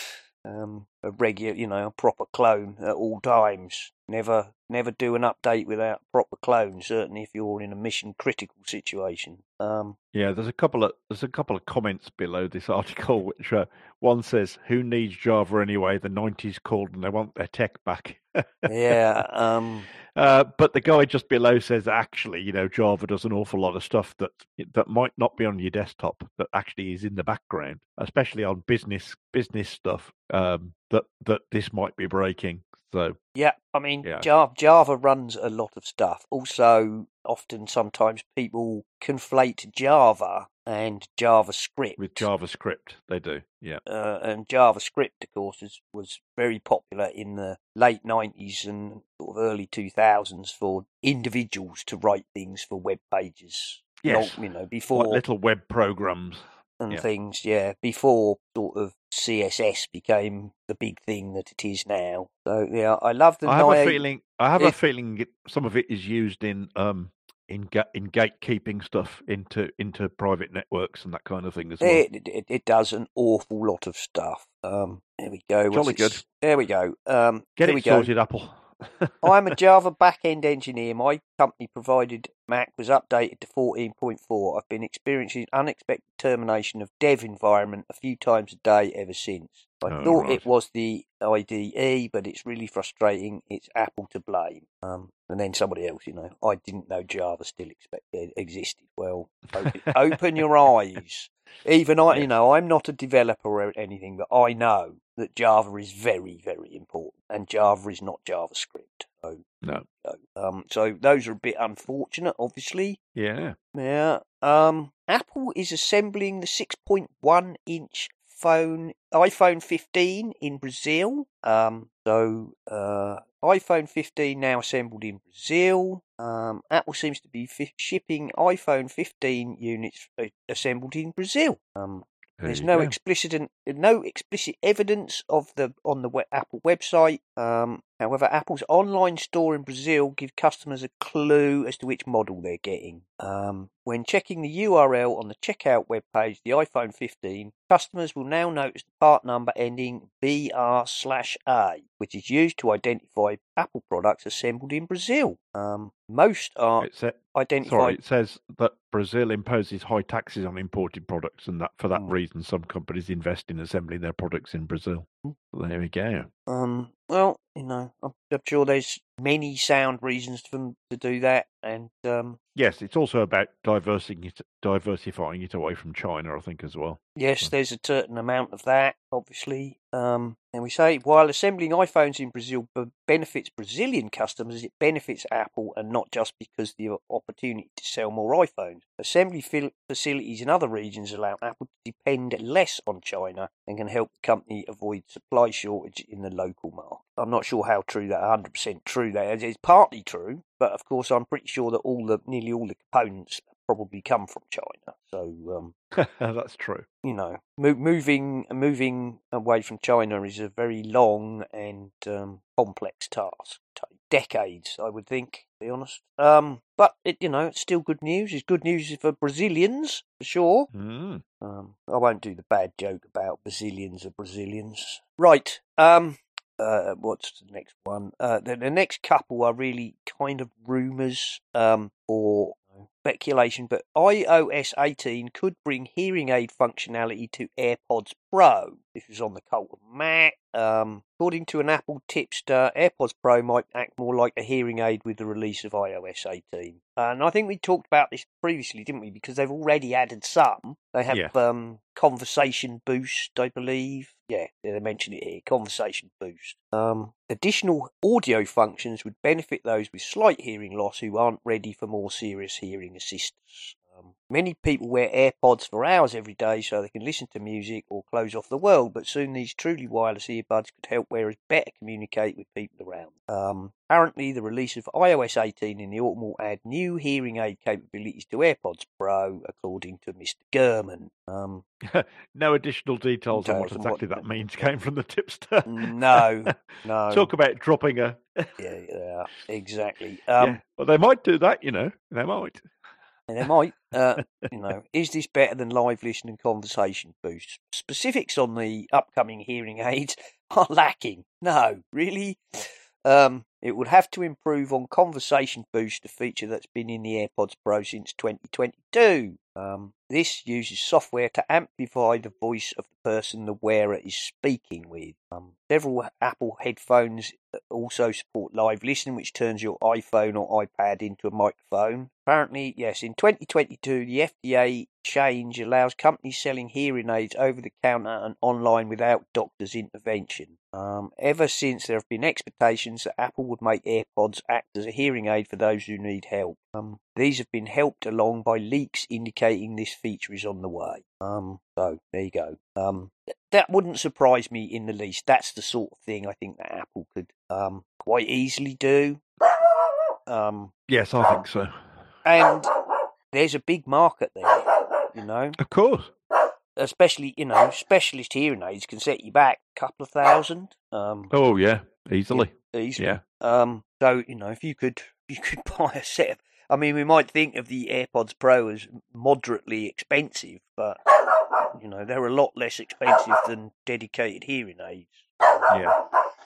Um, a regular, you know, a proper clone at all times. Never, never do an update without a proper clone. Certainly, if you're in a mission critical situation. Um, Yeah, there's a couple of there's a couple of comments below this article, which uh, one says, "Who needs Java anyway? The nineties called and they want their tech back." yeah. Um, Uh, but the guy just below says, actually, you know, Java does an awful lot of stuff that that might not be on your desktop, that actually is in the background, especially on business business stuff. Um, that that this might be breaking. So yeah. I mean, Yeah. Java, Java runs a lot of stuff. Also, often, sometimes people conflate Java and JavaScript. with JavaScript, they do. Yeah. Uh, and JavaScript, of course, is, was very popular in the late nineties and sort of early two thousands for individuals to write things for web pages. Yes. Long- you know, before Like little web programs. and yeah. things, yeah, before sort of C S S became the big thing that it is now. So yeah, I love the I have Nia- a feeling. I have a it- feeling it, some of it is used in um in ga- in gatekeeping stuff into into private networks and that kind of thing as well. It, it it does an awful lot of stuff. Um, There we go. Jolly What's it good. s- There we go. Um, Get here it we go. sorted, Apple. I'm a Java back-end engineer. My company provided Mac was updated to fourteen point four. I've been experiencing unexpected termination of dev environment a few times a day ever since. I Oh, thought right. it was the I D E, but it's really frustrating. It's Apple to blame. Um, and then somebody else, you know, I didn't know Java still expect, existed. Well, open, open your eyes. Even I, you Yes. know, I'm not a developer or anything, but I know that Java is very, very important, and Java is not JavaScript. So, No. so, um, so those are a bit unfortunate, obviously. Yeah. Yeah. Um, Apple is assembling the six point one inch phone iPhone fifteen in Brazil. Um, so uh, iPhone fifteen now assembled in Brazil. Um, Apple seems to be fi- shipping iPhone fifteen units uh, assembled in Brazil. Um, There there's you no go. explicit no explicit evidence of the on the we- Apple website. Um, however, Apple's online store in Brazil give customers a clue as to which model they're getting. Um, when checking the U R L on the checkout webpage, the iPhone fifteen, customers will now notice the part number ending B R slash A, which is used to identify Apple products assembled in Brazil. Um, most are It sa- identified. Sorry, it says that Brazil imposes high taxes on imported products, and that for that Mm. reason, some companies invest in assembling their products in Brazil. There we go. Um, well, you know, I'm, I'm sure there's many sound reasons for them to do that, and um, Yes, it's also about diversifying it, diversifying it away from China, I think, as well. yes, there's a certain amount of that, obviously. Um, and we say, while assembling iPhones in Brazil b- benefits Brazilian customers, it benefits Apple, and not just because the opportunity to sell more iPhones. Assembly fil- facilities in other regions allow Apple to depend less on China and can help the company avoid supply shortage in the local market. I'm not sure how true that, one hundred percent true that is. It's partly true, but of course I'm pretty sure that all the nearly all the components probably come from China. So, um, That's true. you know, mo- moving moving away from China is a very long and um, complex task. Take decades, I would think, to be honest. Um, but it, you know, it's still good news. It's good news for Brazilians for sure. Mm. Um, I won't do the bad joke about Brazilians are Brazilians. Right. Um. Uh, what's the next one? Uh, the, the next couple are really kind of rumours, um, or speculation, but i O S eighteen could bring hearing aid functionality to AirPods Pro. This was on the Cult of Mac. Um, according to an Apple tipster, AirPods Pro might act more like a hearing aid with the release of i O S eighteen. And I think we talked about this previously, didn't we? Because they've already added some. They have Yeah. um, Conversation Boost, I believe. Yeah, they mention it here. Conversation Boost. Um, additional audio functions would benefit those with slight hearing loss who aren't ready for more serious hearing assistance. Um, many people wear AirPods for hours every day so they can listen to music or close off the world, but soon these truly wireless earbuds could help wearers better communicate with people around. Um, apparently, the release of i O S eighteen in the autumn will add new hearing aid capabilities to AirPods Pro, according to Mister Gurman. Um, No additional details on what Details on what- exactly that means came from the tipster. no, no. Talk about dropping a. Yeah, yeah, exactly. Um, yeah, well, they might do that, you know. They might. And they might, uh, you know, is this better than live listen and conversation boost? Specifics on the upcoming hearing aids are lacking. No, really? Um, it would have to improve on Conversation Boost, a feature that's been in the AirPods Pro since twenty twenty-two. Um, this uses software to amplify the voice of the person the wearer is speaking with. Um, several Apple headphones also support live listening, which turns your iPhone or iPad into a microphone. Apparently, yes, in twenty twenty-two, the F D A change allows companies selling hearing aids over the counter and online without doctor's intervention. Um, ever since, there have been expectations that Apple would make AirPods act as a hearing aid for those who need help. Um, these have been helped along by leaks indicating this feature is on the way. Um, so, there you go. Um, th- that wouldn't surprise me in the least. That's the sort of thing I think that Apple could um, quite easily do. Um, Yes, I think so. and there's a big market there, you know. Of course. Especially, you know, specialist hearing aids can set you back a couple of thousand. Um, Oh, yeah, easily. easily. Yeah. Um, so, you know, if you could, you could buy a set of. I mean, we might think of the AirPods Pro as moderately expensive, but you you know, they're a lot less expensive than dedicated hearing aids. Yeah.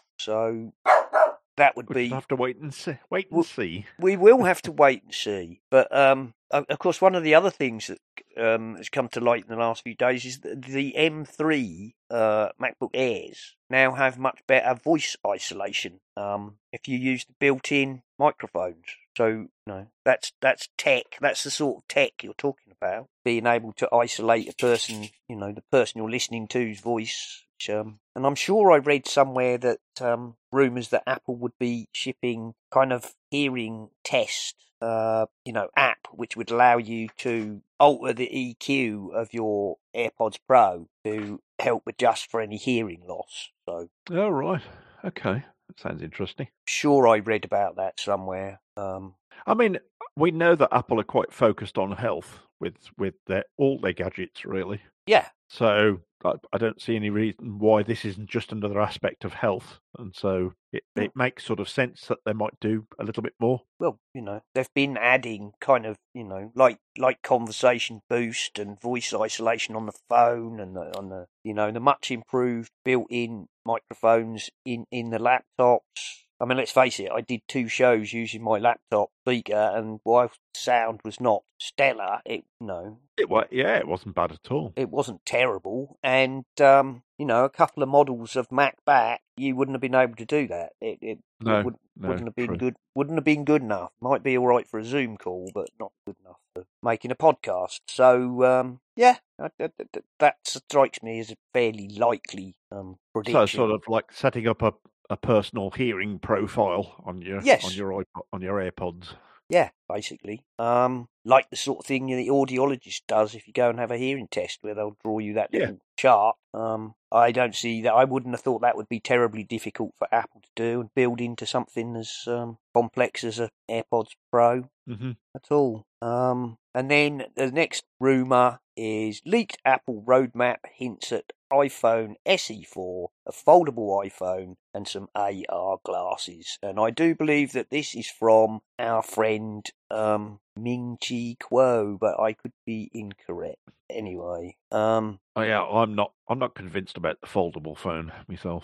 So that would We'll be. just have to wait and see. Wait and Well, see. We will have to wait and see. But um, of of course, one of the other things that um, has come to light in the last few days is that the M three uh, MacBook Airs now have much better voice isolation um, if you use the built-in microphones. So, you know, that's that's tech. That's the sort of tech you're talking about. Being able to isolate a person, you know, the person you're listening to's voice. Which, um, and I'm sure I read somewhere that um, rumours that Apple would be shipping kind of hearing test, uh, you know, app which would allow you to alter the E Q of your AirPods Pro to help adjust for any hearing loss. So, Oh, right. Okay. That sounds interesting. Sure, I read about that somewhere. Um, I mean, we know that Apple are quite focused on health with with their all their gadgets, really. yeah, So I, I don't see any reason why this isn't just another aspect of health, and so it, Hmm. it makes sort of sense that they might do a little bit more. well, you know, they've been adding kind of, you know, like like conversation boost and voice isolation on the phone and the, on the, you know, the much improved built-in microphones in in the laptops. I mean, let's face it, I did two shows using my laptop speaker, and while sound was not stellar, it, you know, It was, yeah, it wasn't bad at all. it wasn't terrible. And, um, you know, a couple of models of Mac back, you wouldn't have been able to do that. It, it, No, it would, no, wouldn't have been true. good. Wouldn't have been good enough. Might be all right for a Zoom call, but not good enough for making a podcast. So, um, yeah, that, that, that- that strikes me as a fairly likely um, prediction. So sort of like setting up a, a personal hearing profile on your Yes. on your iPod, on your AirPods. Yeah, basically. Um, like the sort of thing the audiologist does if you go and have a hearing test, where they'll draw you that Yeah. little chart. Um, I don't see that. I wouldn't have thought that would be terribly difficult for Apple to do and build into something as um, complex as a AirPods Pro Mm-hmm. at all. Um, and then the next rumour is leaked Apple roadmap hints at iPhone S E four, a foldable iPhone, and some A R glasses. And I do believe that this is from our friend um, Ming Chi Kuo, but I could be incorrect. Anyway, um, Oh yeah, I'm not I'm not convinced about the foldable phone myself.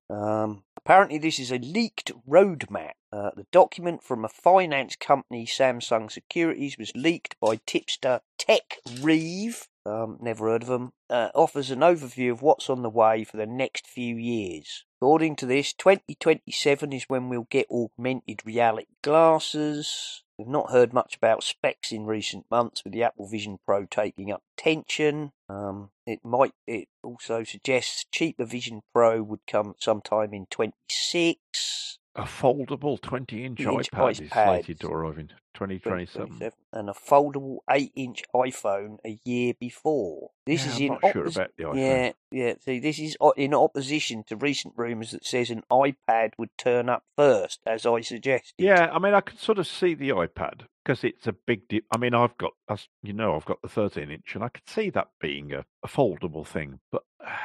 Um, apparently, this is a leaked roadmap. Uh, the document from a finance company, Samsung Securities, was leaked by tipster Tech Reeve. Um, never heard of them. Uh, offers an overview of what's on the way for the next few years. According to this, twenty twenty-seven is when we'll get augmented reality glasses. We've not heard much about specs in recent months, with the Apple Vision Pro taking up attention. Um, it might. It also suggests cheaper Vision Pro would come sometime in twenty-six. A foldable twenty-inch Inch iPad is iPad. slated to arrive in twenty twenty-seven. twenty-seven, and a foldable eight-inch iPhone a year before. This Yeah, is I'm in not sure oppos- about the iPhone. Yeah, yeah. See, this is o- in opposition to recent rumours that says an iPad would turn up first, as I suggested. Yeah, I mean, I can sort of see the iPad because it's a big. Di- I mean, I've got, as you know, I've got the thirteen inch, and I could see that being a, a foldable thing. But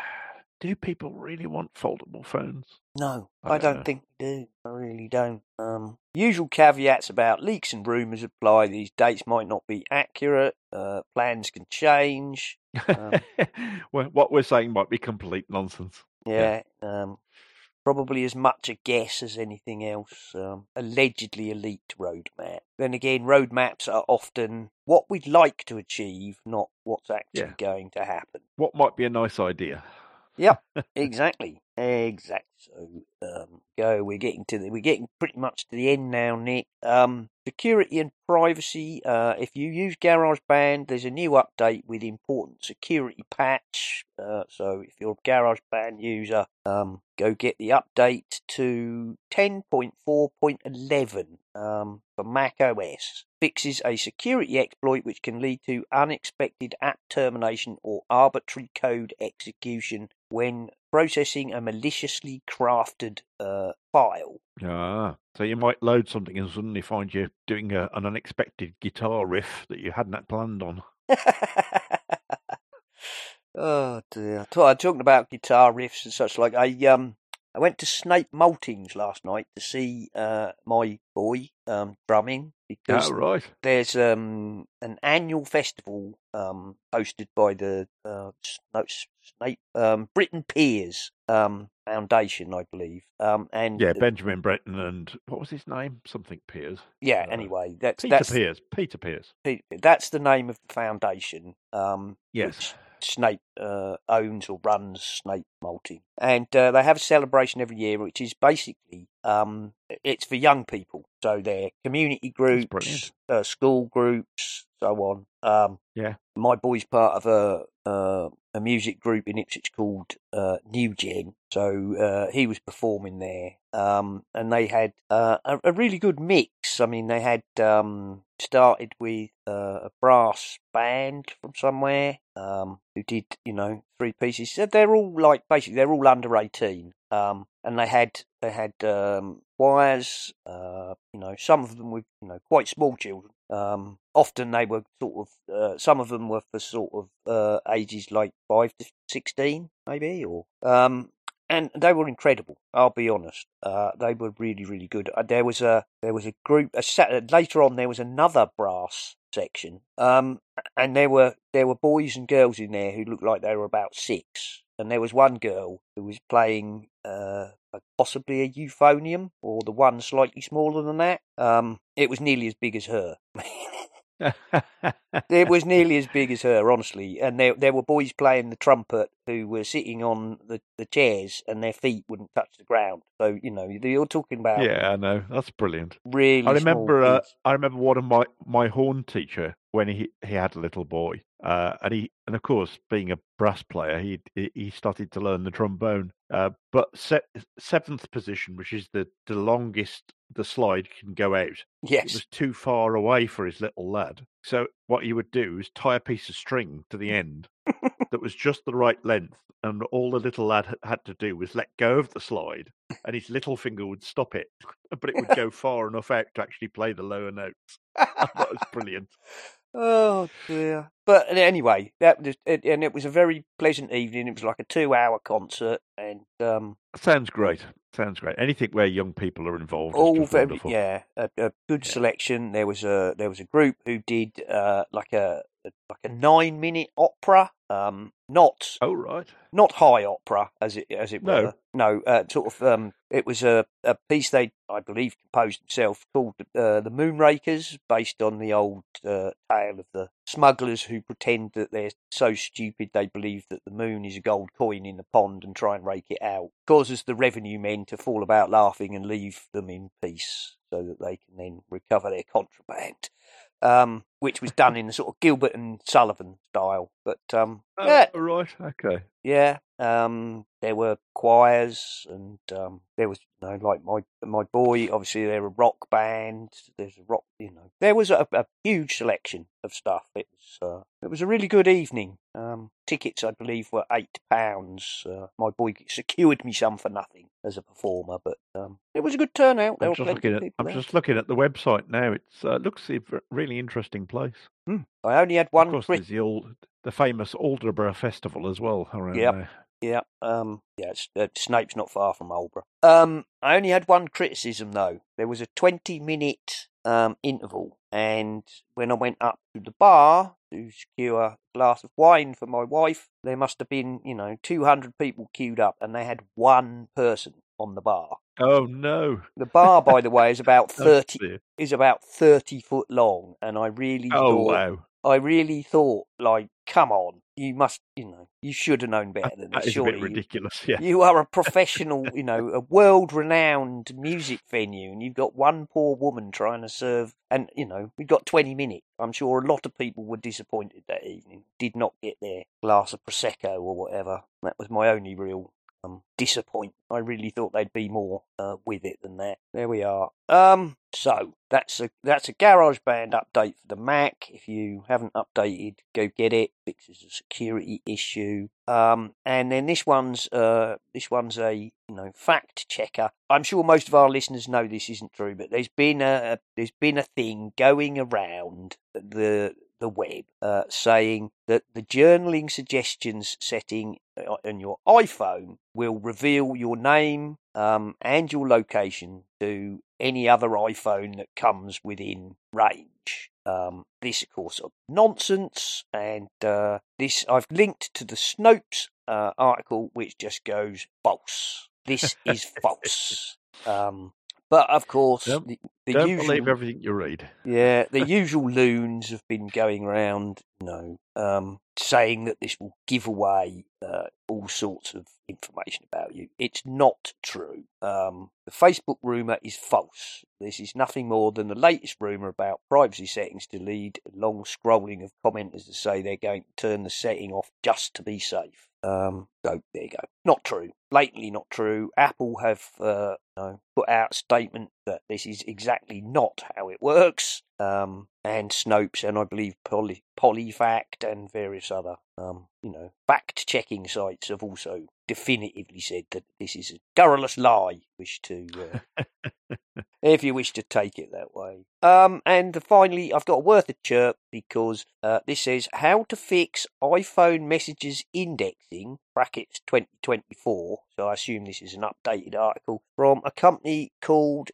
do people really want foldable phones? No, I I don't don't know. think we do. I really don't. Um, usual caveats about leaks and rumours apply. These dates might not be accurate. Uh, plans can change. Um, well, what we're saying might be complete nonsense. Yeah, um, probably as much a guess as anything else. Um, allegedly a leaked roadmap. Then again, roadmaps are often what we'd like to achieve, not what's actually Yeah. going to happen. What might be a nice idea? Yep, exactly, exactly. So, um, go. We're getting to the. We're getting pretty much to the end now, Nick. Um, security and privacy. Uh, if you use GarageBand, there's a new update with important security patch. Uh, so if you're a GarageBand user, um, go get the update to ten point four point eleven um, for Mac O S. Fixes a security exploit which can lead to unexpected app termination or arbitrary code execution when processing a maliciously crafted uh, file. Ah, so you might load something and suddenly find you doing a, an unexpected guitar riff that you hadn't planned on. Oh dear! I'm talking about guitar riffs and such like. I um, I went to Snape Maltings last night to see uh, my boy um, drumming because Oh, right. there's um, an annual festival um, hosted by the uh, Snape um, Britton Peers um, Foundation, I believe. Um, and Yeah, Benjamin Breton and what was his name? Something Piers. yeah. Uh, Anyway, that's Peter that's Piers. Peter Piers. that's the name of the foundation. Um, Yes. Which Snape uh, owns or runs Snape Malting, and uh, they have a celebration every year, which is basically um, it's for young people. So they're community groups, uh, school groups, so on. Um, yeah, my boy's part of a uh, a music group in Ipswich called uh, New Gen, so uh, he was performing there, um, and they had uh, a, a really good mix. I mean, they had um, started with uh, a brass band from somewhere um, who did, you know, three pieces. So they're all like basically they're all under eighteen, um, and they had they had um, choirs. Uh, you know, some of them were you know quite small children. Um, often they were sort of uh, some of them were for sort of uh, ages like five to sixteen, maybe, or um, and they were incredible. I'll be honest, uh, they were really, really good. Uh, there was a there was a group. A set, later on, there was another brass section, um, and there were there were boys and girls in there who looked like they were about six. And there was one girl who was playing uh, possibly a euphonium, or the one slightly smaller than that. Um, it was nearly as big as her. It was nearly as big as her, honestly. And there there were boys playing the trumpet who were sitting on the, the chairs and their feet wouldn't touch the ground. So, you know, you're talking about... Yeah, I know. That's brilliant. Really I remember small uh, I remember one of my, my horn teacher when he, he had a little boy. Uh, and he and of course, being a brass player, he he started to learn the trombone. Uh, but se- seventh position, which is the, the longest the slide can go out, yes. It was too far away for his little lad. So what he would do is tie a piece of string to the end that was just the right length, and all the little lad had to do was let go of the slide, and his little finger would stop it, but it would go far enough out to actually play the lower notes. That was brilliant. Oh dear! But anyway, that was, it, and it was a very pleasant evening. It was like a two-hour concert, and um, sounds great. Sounds great. Anything where young people are involved all is just very wonderful. yeah, a, a good Yeah. selection. There was a there was a group who did uh, like a like a nine-minute opera. Um, not Oh right. not high opera as it as it No. were. No, uh, sort of. Um, it was a, a piece they, I believe, composed themselves called uh, "The Moonrakers," based on the old uh, tale of the smugglers who pretend that they're so stupid they believe that the moon is a gold coin in the pond and try and rake it out. Causes the revenue men to fall about laughing and leave them in peace, so that they can then recover their contraband. Um, which was done in the sort of Gilbert and Sullivan style, but um, Oh, yeah, right. Okay. yeah. Um, there were choirs, and um, there was, you know, like my my boy. Obviously, there were rock band. There's a rock, you know. There was a, a huge selection of stuff. It was uh, it was a really good evening. Um, tickets, I believe, were eight pounds. Uh, my boy secured me some for nothing as a performer, but um, it was a good turnout. There I'm were just plenty looking of at. people I'm there. just looking at the website now. It's uh, looks a v- really interesting place. Hmm. I only had one. Of course, crit- there's the old, the famous Alderborough Festival as well around Yep. there. Yeah, um, yeah, it's, uh, Snape's not far from Aldeburgh. Um, I only had one criticism though. There was a twenty-minute um interval, and when I went up to the bar to secure a glass of wine for my wife, there must have been, you know, two hundred people queued up, and they had one person on the bar. Oh no! The bar, by the way, is about Oh, thirty dear. is about thirty foot long, and I really Oh thought. wow! I really thought, like, come on, you must, you know, you should have known better than That this. is a Surely bit you- ridiculous. Yeah. You are a professional, you know, a world-renowned music venue, and you've got one poor woman trying to serve, and, you know, we've got twenty minutes. I'm sure a lot of people were disappointed that evening, did not get their glass of Prosecco or whatever. That was my only real um, disappointment. I really thought they'd be more uh, with it than that. There we are. Um, so that's a that's a Garage Band update for the Mac. If you haven't updated, go get it. Fixes a security issue. Um, and then this one's uh this one's a you know fact checker. I'm sure most of our listeners know this isn't true, but there's been a there's been a thing going around the the web uh, saying that the journaling suggestions setting on your iPhone will reveal your name, um, and your location to any other iPhone that comes within range. Um, this, of course, is nonsense, and uh, this I've linked to the Snopes uh, article, which just goes false. This is false. Um, but of course, Don't, the, the don't usual, believe everything you read. yeah, the usual loons have been going around, you know, um, saying that this will give away uh, all sorts of information about you. It's not true. Um, the Facebook rumour is false. This is nothing more than the latest rumour about privacy settings to lead a long scrolling of commenters to say they're going to turn the setting off just to be safe. Um, so there you go. Not true. Blatantly not true. Apple have uh, you know, put out a statement that this is exactly not how it works. Um, and Snopes and I believe Poly, Polyfact and various other, um, you know, fact-checking sites have also definitively said that this is a scurrilous lie. Wish to, uh, if you wish to take it that way. Um, and finally, I've got worth a chirp because uh, this says how to fix iPhone messages indexing brackets twenty twenty-four. So I assume this is an updated article from a company called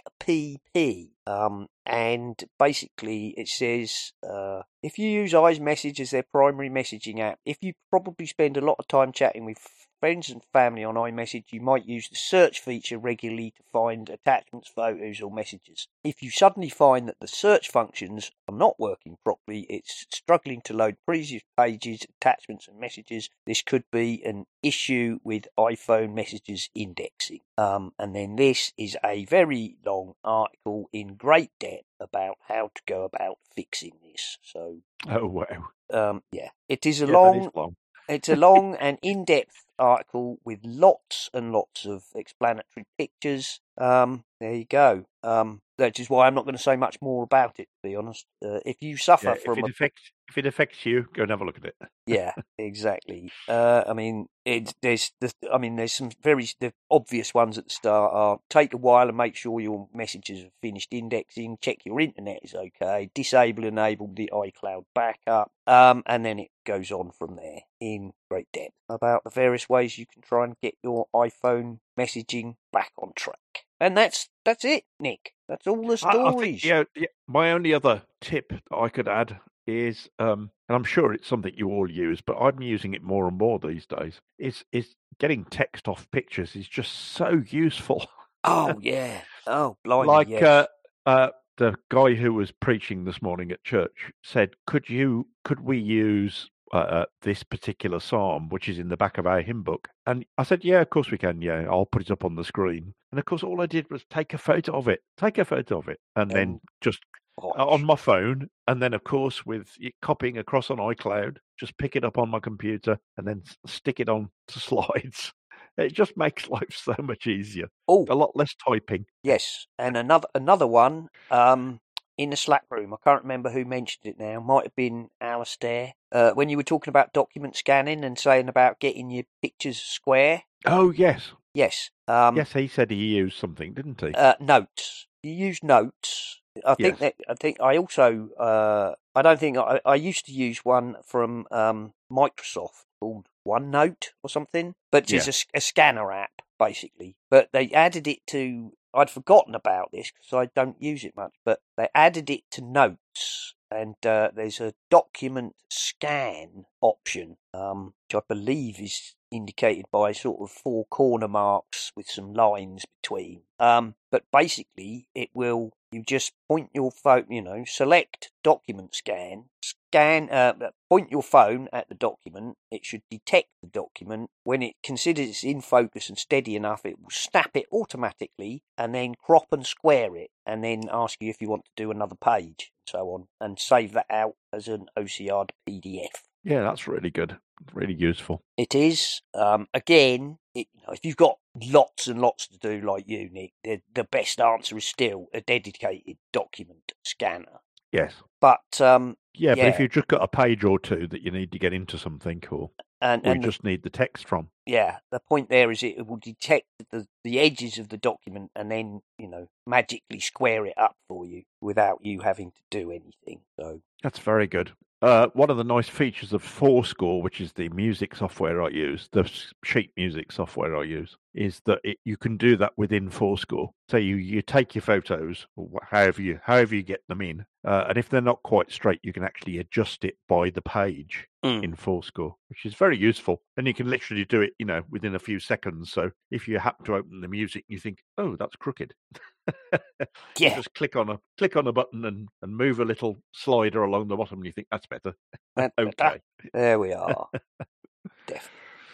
TechPP. Um, and basically it says, uh, if you use iMessage as their primary messaging app, if you probably spend a lot of time chatting with friends and family on iMessage, you might use the search feature regularly to find attachments, photos or messages. If you suddenly find that the search functions are not working properly, it's struggling to load previous pages, attachments and messages, this could be an issue with iPhone messages indexing. Um, and then this is a very long article in great depth about how to go about fixing this. So, Oh, wow. um, yeah, it is a Yeah, long... that is long. It's a long and in-depth article with lots and lots of explanatory pictures. Um, there you go. Um, that is why I'm not going to say much more about it, to be honest. Uh, if you suffer Yeah, from if it a... affects if it affects you, go and have a look at it. Yeah, exactly. Uh, I mean, it, there's the, I mean, there's some very the obvious ones at the start are take a while and make sure your messages have finished indexing. Check your internet is okay. Disable and enable the iCloud backup. Um, and then it goes on from there in great depth about the various ways you can try and get your iPhone messaging back on track. And that's that's it, Nick. That's all the stories. I, I think, yeah, yeah, my only other tip that I could add is, um, and I'm sure it's something you all use, but I'm using it more and more these days, is is getting text off pictures is just so useful. Oh, yeah. Oh, blimey, like yes. uh, uh, the guy who was preaching this morning at church said, could you, could we use uh, this particular psalm, which is in the back of our hymn book? And I said, yeah, of course we can. Yeah, I'll put it up on the screen. And of course, all I did was take a photo of it, take a photo of it, and then Um, just gosh. on my phone. And then, of course, with it copying across on iCloud, just pick it up on my computer and then s- stick it on to slides. It just makes life so much easier. Oh, A lot less typing. yes. And another another one um, in the Slack room. I can't remember who mentioned it now. Might have been Alistair. Uh, when you were talking about document scanning and saying about getting your pictures square. Oh, yes. Yes. Um, Yes, he said he used something, didn't he? Uh, notes. You use notes. I think Yes. that I think I also uh, I don't think I, I used to use one from um, Microsoft called OneNote or something, but it's Yeah. a s- a, scanner app basically. But they added it to. I'd forgotten about this because I don't use it much, but they added it to Notes, and uh, there's a document scan option, um, which I believe is indicated by sort of four corner marks with some lines between. Um, but basically, it will. You just point your phone, you know, select document scan, scan, uh, point your phone at the document. It should detect the document. When it considers it's in focus and steady enough, it will snap it automatically and then crop and square it and then ask you if you want to do another page and so on and save that out as an O C R P D F. Yeah, that's really good. Really useful. It is. Um, again, it, you know, if you've got lots and lots to do like you, Nick, the, the best answer is still a dedicated document scanner. Yes. But um, Yeah, but if yeah. you've just got a page or two that you need to get into something, or, and, or and you the, just need the text from. yeah, the point there is it will detect the, the edges of the document and then, you know, magically square it up for you without you having to do anything. So That's very good. Uh, one of the nice features of Fourscore, which is the music software I use, the sheet music software I use, is that it, you can do that within Fourscore. So you, you take your photos, or however you however you get them in, uh, and if they're not quite straight, you can actually adjust it by the page mm. in Fourscore, which is very useful. And you can literally do it, you know, within a few seconds. So if you happen to open the music, and you think, oh, that's crooked. Yeah. You just click on a click on a button and, and move a little slider along the bottom, and you think that's better. That, okay, that, there we are. Definitely.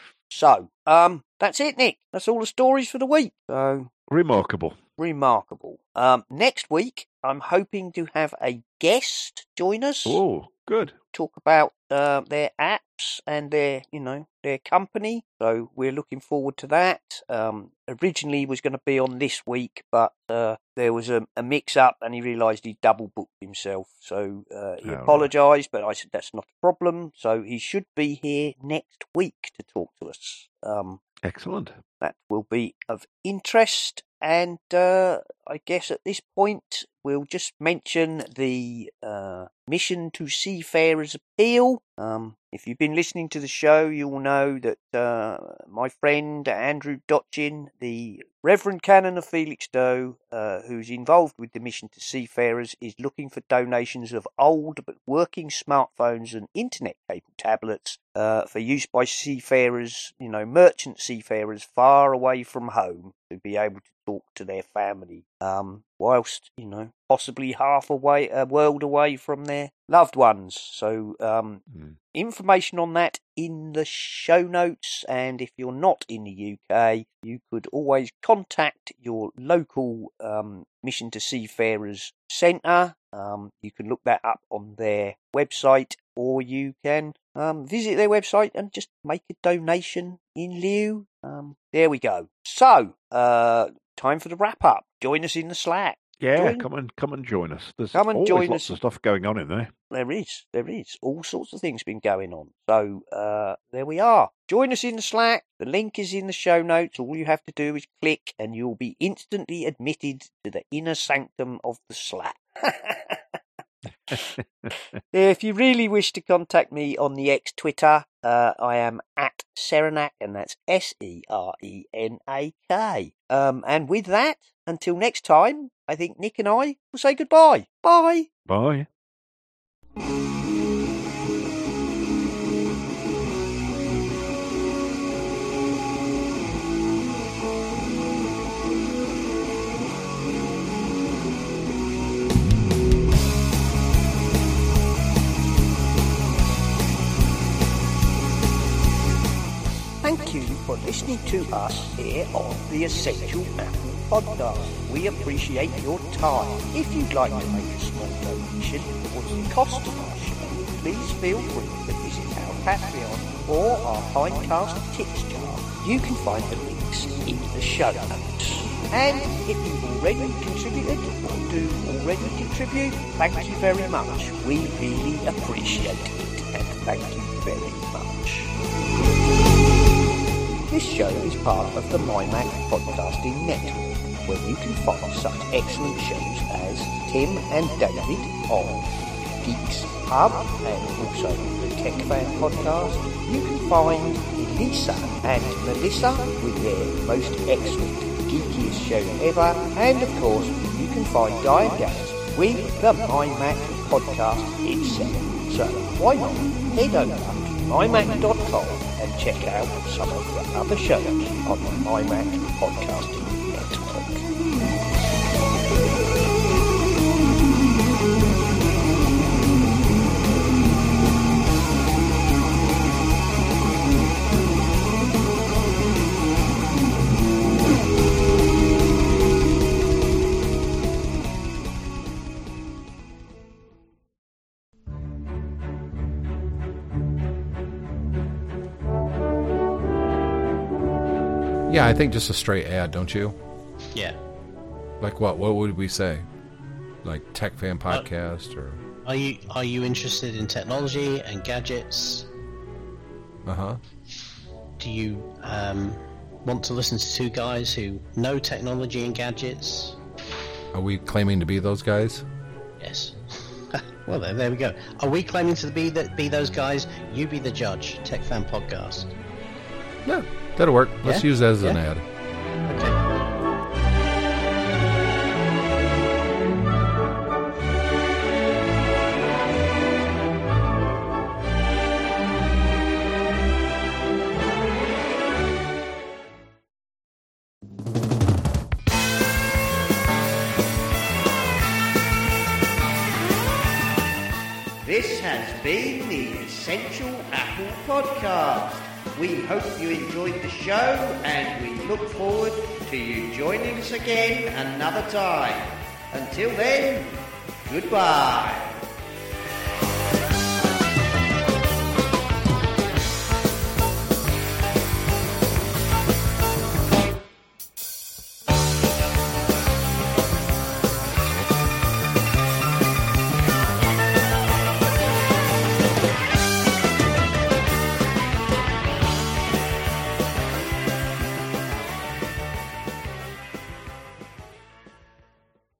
So, um, that's it, Nick. That's all the stories for the week. So remarkable, remarkable. Um, next week, I'm hoping to have a guest join us. Oh, good. Talk about uh, their apps and their, you know, their company. So we're looking forward to that. Um, originally he was going to be on this week, but uh, there was a, a mix-up and he realised he double-booked himself. So uh, he oh, apologised, right. But I said that's not a problem. So he should be here next week to talk to us. Um, Excellent. That will be of interest. And uh, I guess at this point, we'll just mention the uh, Mission to Seafarers Appeal. Um, if you've been listening to the show, you'll know that uh, my friend Andrew Dotchin, the Reverend Canon of Felixstowe, uh, who's involved with the Mission to Seafarers, is looking for donations of old but working smartphones and internet-capable tablets uh, for use by seafarers, you know, merchant seafarers far away from home to be able to talk to their family, um, whilst, you know, possibly half away, a world away from their loved ones. So, um, mm. information on that in the show notes. And if you're not in the U K, you could always contact your local um, Mission to Seafarers Centre. Um, you can look that up on their website, or you can um, visit their website and just make a donation in lieu. Um, there we go. So, uh, time for the wrap up. Join us in the Slack. Yeah, join... come and come and join us. There's come and always join lots us. of stuff going on in there. There is, there is. All sorts of things been going on. So uh, there we are. Join us in the Slack. The link is in the show notes. All you have to do is click, and you'll be instantly admitted to the inner sanctum of the Slack. If you really wish to contact me on the X Twitter, uh, I am at Serenak, and that's S E R E N A K. Um, and with that, until next time, I think Nick and I will say goodbye. Bye. Bye. Thank you for listening to us here on the Essential Apple Podcast. We appreciate your time. If you'd like to make a small donation towards the cost of our show, please feel free to visit our Patreon or our Pinecast tips jar. You can find the links in the show notes. And if you've already contributed or do already contribute, thank you very much. We really appreciate it, and thank you very much. This show is part of the MyMac Podcasting Network, where you can find such excellent shows as Tim and David on Geeks Hub and also the Tech Fan Podcast. You can find Elisa and Melissa with their most excellent, geekiest show ever. And of course, you can find Diane Gaines with the MyMac Podcast itself. So why not head over to my mac dot com and check out some of the other shows on the MyMac Podcasting Network. Yeah, I think just a straight ad, don't you? Yeah. Like what? What would we say? Like Tech Fan Podcast, uh, or? Are you are you interested in technology and gadgets? Uh huh. Do you um, want to listen to two guys who know technology and gadgets? Are we claiming to be those guys? Yes. Well, there, there we go. Are we claiming to be the, be those guys? You be the judge. Tech Fan Podcast. Yeah, that'll work. Let's Yeah? use that as an Yeah? ad. Okay. This has been the Essential Apple Podcast. We hope you enjoyed the show and we look forward to you joining us again another time. Until then, goodbye.